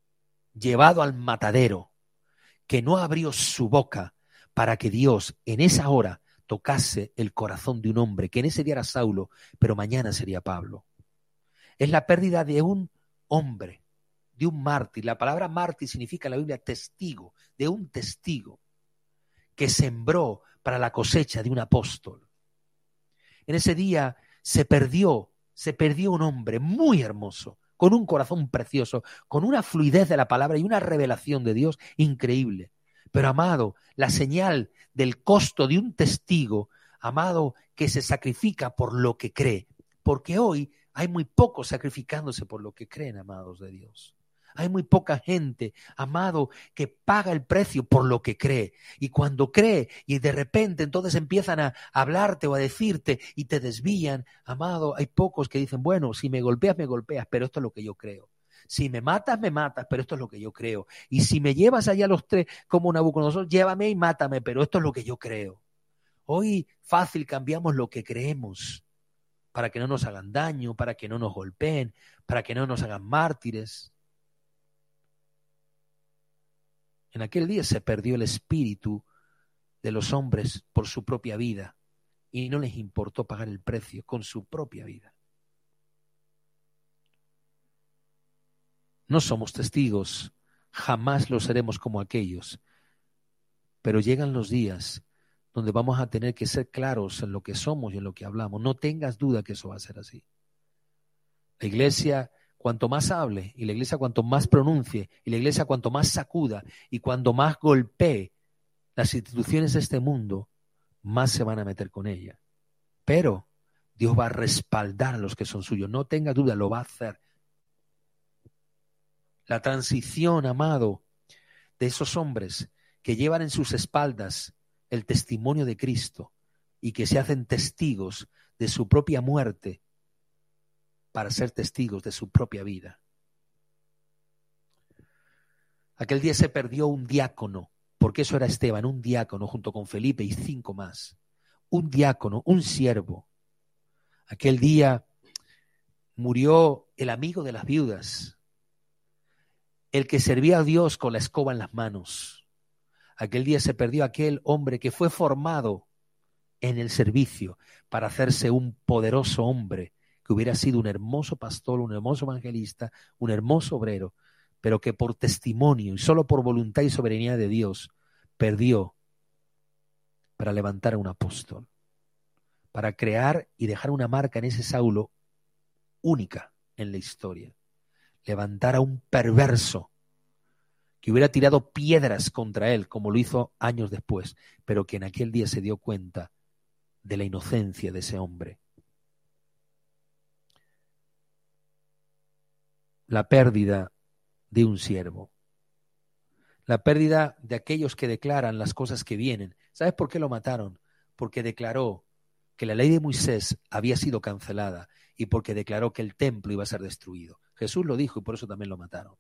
S1: llevado al matadero, que no abrió su boca para que Dios en esa hora tocase el corazón de un hombre, que en ese día era Saulo, pero mañana sería Pablo. Es la pérdida de un hombre, de un mártir. La palabra mártir significa en la Biblia testigo, de un testigo que sembró para la cosecha de un apóstol. En ese día se perdió, se perdió un hombre muy hermoso, con un corazón precioso, con una fluidez de la palabra y una revelación de Dios increíble. Pero, amado, la señal del costo de un testigo, amado, que se sacrifica por lo que cree. Porque hoy hay muy pocos sacrificándose por lo que creen, amados de Dios. Hay muy poca gente, amado, que paga el precio por lo que cree. Y cuando cree y de repente entonces empiezan a hablarte o a decirte y te desvían, amado, hay pocos que dicen, bueno, si me golpeas, me golpeas, pero esto es lo que yo creo. Si me matas, me matas, pero esto es lo que yo creo. Y si me llevas allá a los tres como Nabucodonosor, llévame y mátame, pero esto es lo que yo creo. Hoy fácil cambiamos lo que creemos para que no nos hagan daño, para que no nos golpeen, para que no nos hagan mártires. En aquel día se perdió el espíritu de los hombres por su propia vida y no les importó pagar el precio con su propia vida. No somos testigos, jamás lo seremos como aquellos, pero llegan los días donde vamos a tener que ser claros en lo que somos y en lo que hablamos. No tengas duda que eso va a ser así. La iglesia, cuanto más hable, y la iglesia cuanto más pronuncie, y la iglesia cuanto más sacuda, y cuanto más golpee las instituciones de este mundo, más se van a meter con ella. Pero Dios va a respaldar a los que son suyos. No tenga duda, lo va a hacer. La transición, amado, de esos hombres que llevan en sus espaldas el testimonio de Cristo y que se hacen testigos de su propia muerte para ser testigos de su propia vida. Aquel día se perdió un diácono, porque eso era Esteban, un diácono junto con Felipe y cinco más. Un diácono, un siervo. Aquel día murió el amigo de las viudas, el que servía a Dios con la escoba en las manos. Aquel día se perdió aquel hombre que fue formado en el servicio para hacerse un poderoso hombre, que hubiera sido un hermoso pastor, un hermoso evangelista, un hermoso obrero, pero que por testimonio y solo por voluntad y soberanía de Dios perdió para levantar a un apóstol, para crear y dejar una marca en ese Saulo única en la historia. Levantar a un perverso que hubiera tirado piedras contra él, como lo hizo años después, pero que en aquel día se dio cuenta de la inocencia de ese hombre. La pérdida de un siervo. La pérdida de aquellos que declaran las cosas que vienen. ¿Sabes por qué lo mataron? Porque declaró que la ley de Moisés había sido cancelada y porque declaró que el templo iba a ser destruido. Jesús lo dijo y por eso también lo mataron.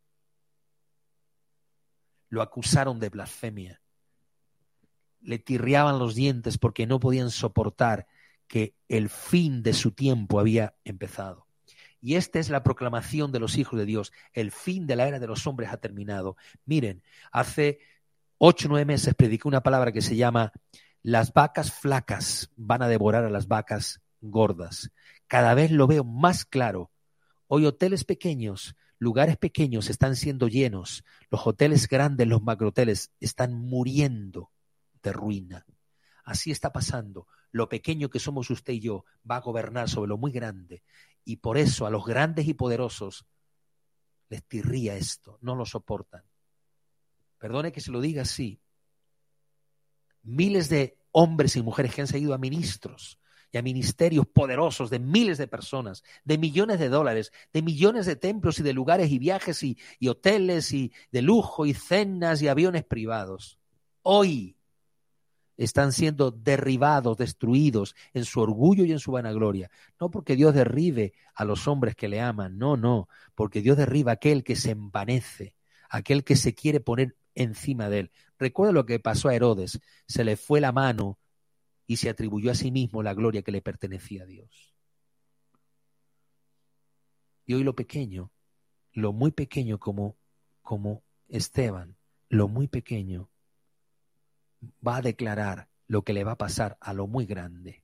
S1: Lo acusaron de blasfemia. Le tirriaban los dientes porque no podían soportar que el fin de su tiempo había empezado. Y esta es la proclamación de los hijos de Dios. El fin de la era de los hombres ha terminado. Miren, hace ocho o nueve meses prediqué una palabra que se llama las vacas flacas van a devorar a las vacas gordas. Cada vez lo veo más claro. Hoy hoteles pequeños, lugares pequeños están siendo llenos. Los hoteles grandes, los macrohoteles están muriendo de ruina. Así está pasando. Lo pequeño que somos usted y yo va a gobernar sobre lo muy grande. Y por eso a los grandes y poderosos les tirría esto, no lo soportan. Perdone que se lo diga así. Miles de hombres y mujeres que han seguido a ministros y a ministerios poderosos de miles de personas, de millones de dólares, de millones de templos y de lugares y viajes y, y hoteles y de lujo y cenas y aviones privados. Hoy están siendo derribados, destruidos en su orgullo y en su vanagloria. No porque Dios derribe a los hombres que le aman, no, no, porque Dios derriba a aquel que se envanece, aquel que se quiere poner encima de él. Recuerda lo que pasó a Herodes, se le fue la mano y se atribuyó a sí mismo la gloria que le pertenecía a Dios. Y hoy lo pequeño, lo muy pequeño como, como Esteban, lo muy pequeño, va a declarar lo que le va a pasar a lo muy grande.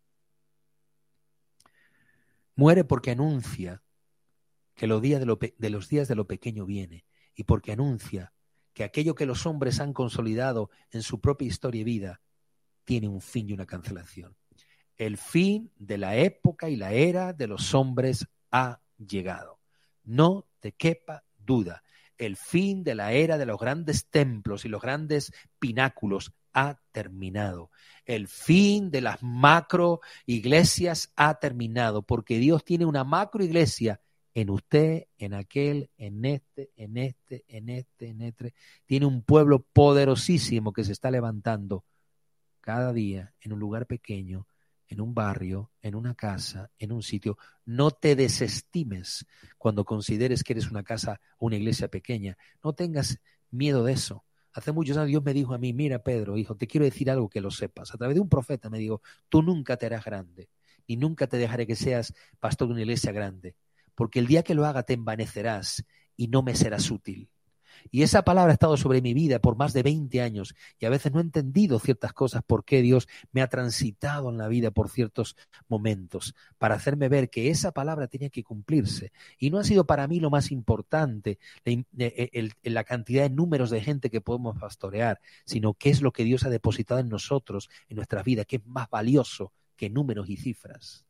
S1: Muere porque anuncia que los días de, lo pe- de los días de lo pequeño viene, y porque anuncia que aquello que los hombres han consolidado en su propia historia y vida tiene un fin y una cancelación. El fin de la época y la era de los hombres ha llegado. No te quepa duda. El fin de la era de los grandes templos y los grandes pináculos ha terminado. El fin de las macro iglesias ha terminado, porque Dios tiene una macro iglesia en usted, en aquel, en este, en este, en este, en este. Tiene un pueblo poderosísimo que se está levantando cada día en un lugar pequeño, en un barrio, en una casa, en un sitio. No te desestimes cuando consideres que eres una casa o una iglesia pequeña. No tengas miedo de eso. Hace muchos años Dios me dijo a mí, mira Pedro, hijo, te quiero decir algo que lo sepas. A través de un profeta me dijo, tú nunca te harás grande y nunca te dejaré que seas pastor de una iglesia grande, porque el día que lo haga te envanecerás y no me serás útil. Y esa palabra ha estado sobre mi vida por más de veinte años y a veces no he entendido ciertas cosas, por qué Dios me ha transitado en la vida por ciertos momentos, para hacerme ver que esa palabra tenía que cumplirse. Y no ha sido para mí lo más importante la, el, la cantidad de números de gente que podemos pastorear, sino qué es lo que Dios ha depositado en nosotros, en nuestras vidas, que es más valioso que números y cifras.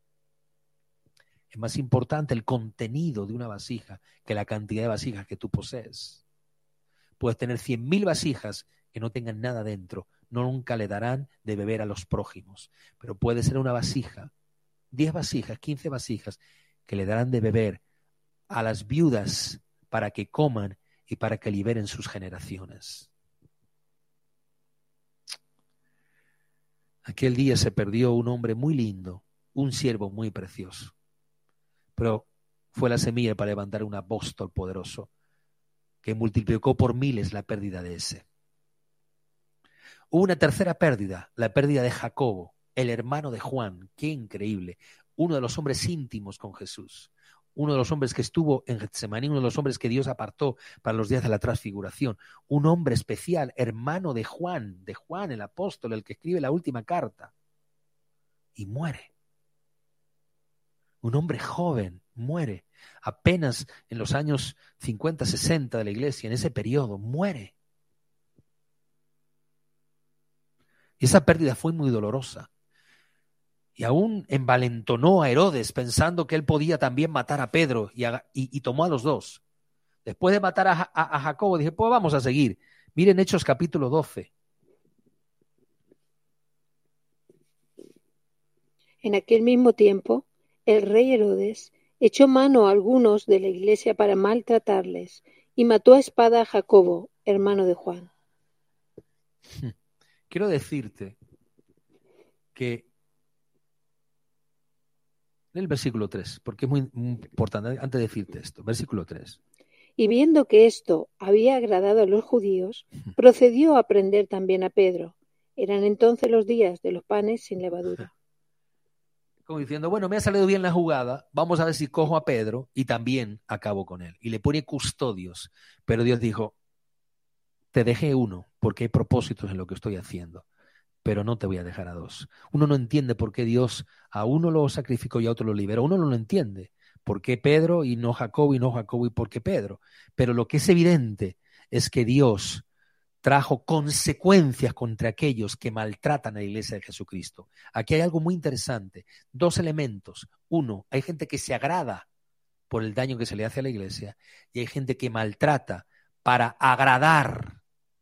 S1: Es más importante el contenido de una vasija que la cantidad de vasijas que tú posees. Puedes tener cien mil vasijas que no tengan nada dentro, no nunca le darán de beber a los prójimos, pero puede ser una vasija, diez vasijas, quince vasijas que le darán de beber a las viudas para que coman y para que liberen sus generaciones. Aquel día se perdió un hombre muy lindo, un siervo muy precioso, pero fue la semilla para levantar un apóstol poderoso que multiplicó por miles la pérdida de ese. Hubo una tercera pérdida, la pérdida de Jacobo, el hermano de Juan. Qué increíble. Uno de los hombres íntimos con Jesús, uno de los hombres que estuvo en Getsemaní, uno de los hombres que Dios apartó para los días de la transfiguración, un hombre especial, hermano de Juan, de Juan el apóstol, el que escribe la última carta, y muere. Un hombre joven muere, apenas en los años cincuenta, sesenta de la iglesia, en ese periodo, muere. Y esa pérdida fue muy dolorosa. Y aún envalentonó a Herodes pensando que él podía también matar a Pedro y, a, y, y tomó a los dos. Después de matar a, a, a Jacobo, dije, pues vamos a seguir. Miren Hechos capítulo doce.
S2: En aquel mismo tiempo, el rey Herodes echó mano a algunos de la iglesia para maltratarles y mató a espada a Jacobo, hermano de Juan.
S1: Quiero decirte que en el versículo tres, porque es muy, muy importante antes de decirte esto, versículo tres.
S2: Y viendo que esto había agradado a los judíos, procedió a prender también a Pedro. Eran entonces los días de los panes sin levadura.
S1: Como diciendo, bueno, me ha salido bien la jugada, vamos a ver si cojo a Pedro y también acabo con él. Y le pone custodios. Pero Dios dijo, te dejé uno porque hay propósitos en lo que estoy haciendo, pero no te voy a dejar a dos. Uno no entiende por qué Dios a uno lo sacrificó y a otro lo liberó. Uno no lo entiende. ¿Por qué Pedro y no Jacobo y no Jacobo y por qué Pedro? Pero lo que es evidente es que Dios trajo consecuencias contra aquellos que maltratan a la iglesia de Jesucristo. Aquí hay algo muy interesante. Dos elementos. Uno, hay gente que se agrada por el daño que se le hace a la iglesia y hay gente que maltrata para agradar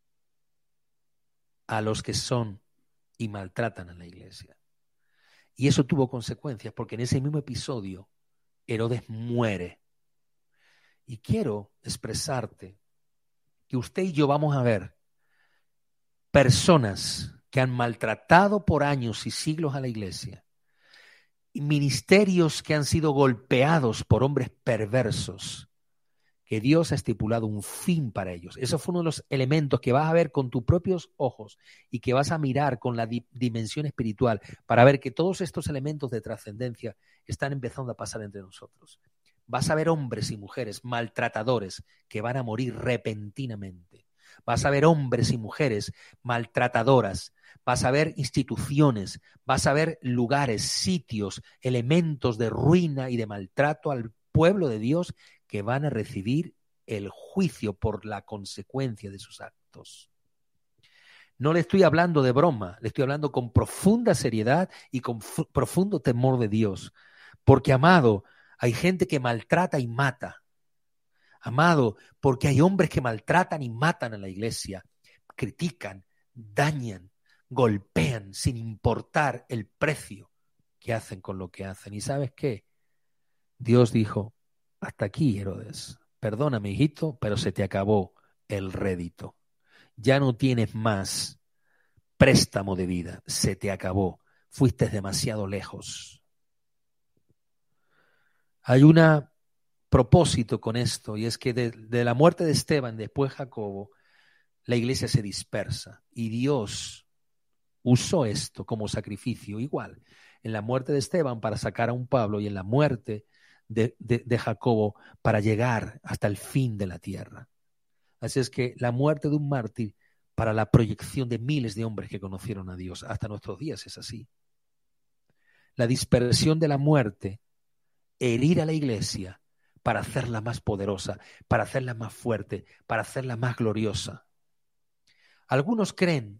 S1: a los que son y maltratan a la iglesia. Y eso tuvo consecuencias porque en ese mismo episodio Herodes muere. Y quiero expresarte que usted y yo vamos a ver personas que han maltratado por años y siglos a la iglesia, y ministerios que han sido golpeados por hombres perversos, que Dios ha estipulado un fin para ellos. Eso fue uno de los elementos que vas a ver con tus propios ojos y que vas a mirar con la di- dimensión espiritual para ver que todos estos elementos de trascendencia están empezando a pasar entre nosotros. vas a ver hombres y mujeres maltratadores que van a morir repentinamente. Vas a ver hombres y mujeres maltratadoras. Vas a ver instituciones, vas a ver lugares, sitios, elementos de ruina y de maltrato al pueblo de Dios que van a recibir el juicio por la consecuencia de sus actos. No le estoy hablando de broma, le estoy hablando con profunda seriedad y con f- profundo temor de Dios. Porque, amado, hay gente que maltrata y mata. Amado, porque hay hombres que maltratan y matan a la iglesia, critican, dañan, golpean sin importar el precio que hacen con lo que hacen. ¿Y sabes qué? Dios dijo, hasta aquí, Herodes, perdóname, hijito, pero se te acabó el rédito. Ya no tienes más préstamo de vida, se te acabó, fuiste demasiado lejos. Hay un propósito con esto, y es que de, de la muerte de Esteban, después Jacobo, la iglesia se dispersa y Dios usó esto como sacrificio, igual en la muerte de Esteban para sacar a un Pablo y en la muerte de, de, de Jacobo para llegar hasta el fin de la tierra. Así es que la muerte de un mártir para la proyección de miles de hombres que conocieron a Dios, hasta nuestros días es así. La dispersión de la muerte, herir a la iglesia para hacerla más poderosa, para hacerla más fuerte, para hacerla más gloriosa. Algunos creen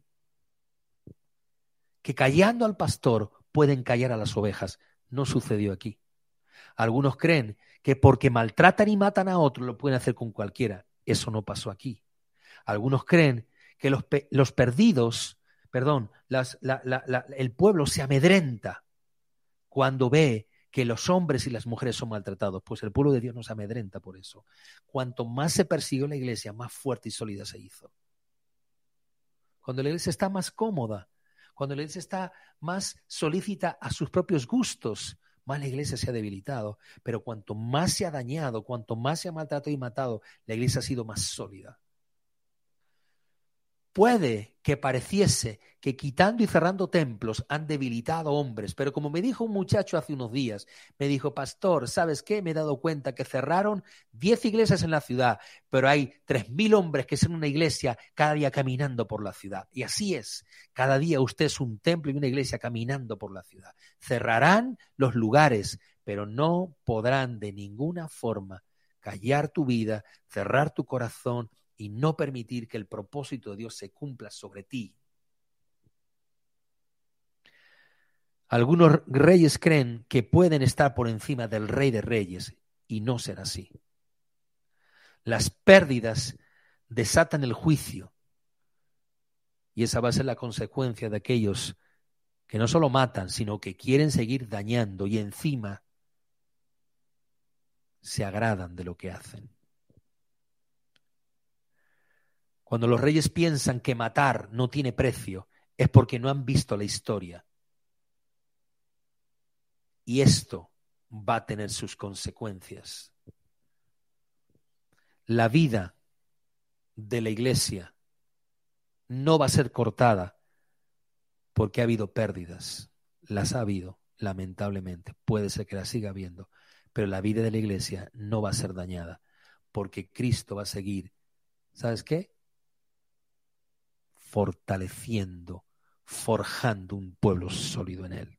S1: que callando al pastor pueden callar a las ovejas. No sucedió aquí. Algunos creen que porque maltratan y matan a otros lo pueden hacer con cualquiera. Eso no pasó aquí. Algunos creen que los, pe- los perdidos, perdón, las, la, la, la, el pueblo se amedrenta cuando ve que los hombres y las mujeres son maltratados. Pues el pueblo de Dios no se amedrenta por eso. Cuanto más se persiguió la iglesia, más fuerte y sólida se hizo. Cuando la iglesia está más cómoda, cuando la iglesia está más solícita a sus propios gustos, más la iglesia se ha debilitado. Pero cuanto más se ha dañado, cuanto más se ha maltratado y matado, la iglesia ha sido más sólida. Puede que pareciese que quitando y cerrando templos han debilitado hombres, pero como me dijo un muchacho hace unos días, me dijo, pastor, ¿sabes qué? Me he dado cuenta que cerraron diez iglesias en la ciudad, pero hay tres mil hombres que son una iglesia cada día caminando por la ciudad. Y así es, cada día usted es un templo y una iglesia caminando por la ciudad. Cerrarán los lugares, pero no podrán de ninguna forma callar tu vida, cerrar tu corazón, y no permitir que el propósito de Dios se cumpla sobre ti. Algunos reyes creen que pueden estar por encima del Rey de Reyes y no será así. Las pérdidas desatan el juicio y esa va a ser la consecuencia de aquellos que no solo matan, sino que quieren seguir dañando y encima se agradan de lo que hacen. Cuando los reyes piensan que matar no tiene precio, es porque no han visto la historia. Y esto va a tener sus consecuencias. La vida de la iglesia no va a ser cortada porque ha habido pérdidas. Las ha habido, lamentablemente. Puede ser que las siga habiendo. Pero la vida de la iglesia no va a ser dañada porque Cristo va a seguir, ¿sabes qué? Fortaleciendo, forjando un pueblo sólido en él.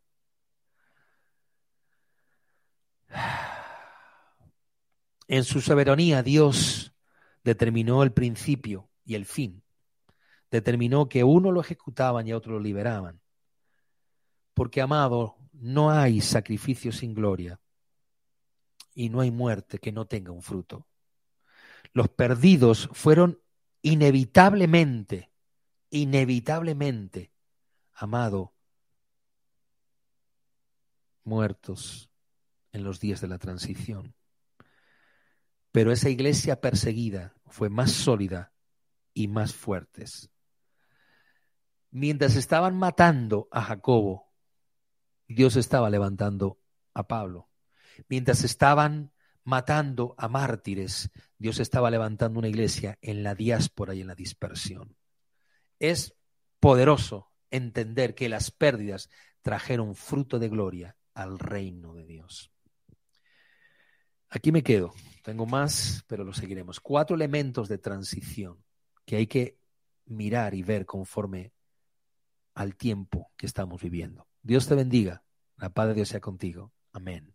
S1: En su soberanía, Dios determinó el principio y el fin. Determinó que uno lo ejecutaban y a otro lo liberaban. Porque, amado, no hay sacrificio sin gloria y no hay muerte que no tenga un fruto. Los perdidos fueron inevitablemente, inevitablemente, amado, muertos en los días de la transición. Pero esa iglesia perseguida fue más sólida y más fuertes. Mientras estaban matando a Jacobo, Dios estaba levantando a Pablo. Mientras estaban matando a mártires, Dios estaba levantando una iglesia en la diáspora y en la dispersión. Es poderoso entender que las pérdidas trajeron fruto de gloria al reino de Dios. Aquí me quedo. Tengo más, pero lo seguiremos. Cuatro elementos de transición que hay que mirar y ver conforme al tiempo que estamos viviendo. Dios te bendiga. La paz de Dios sea contigo. Amén.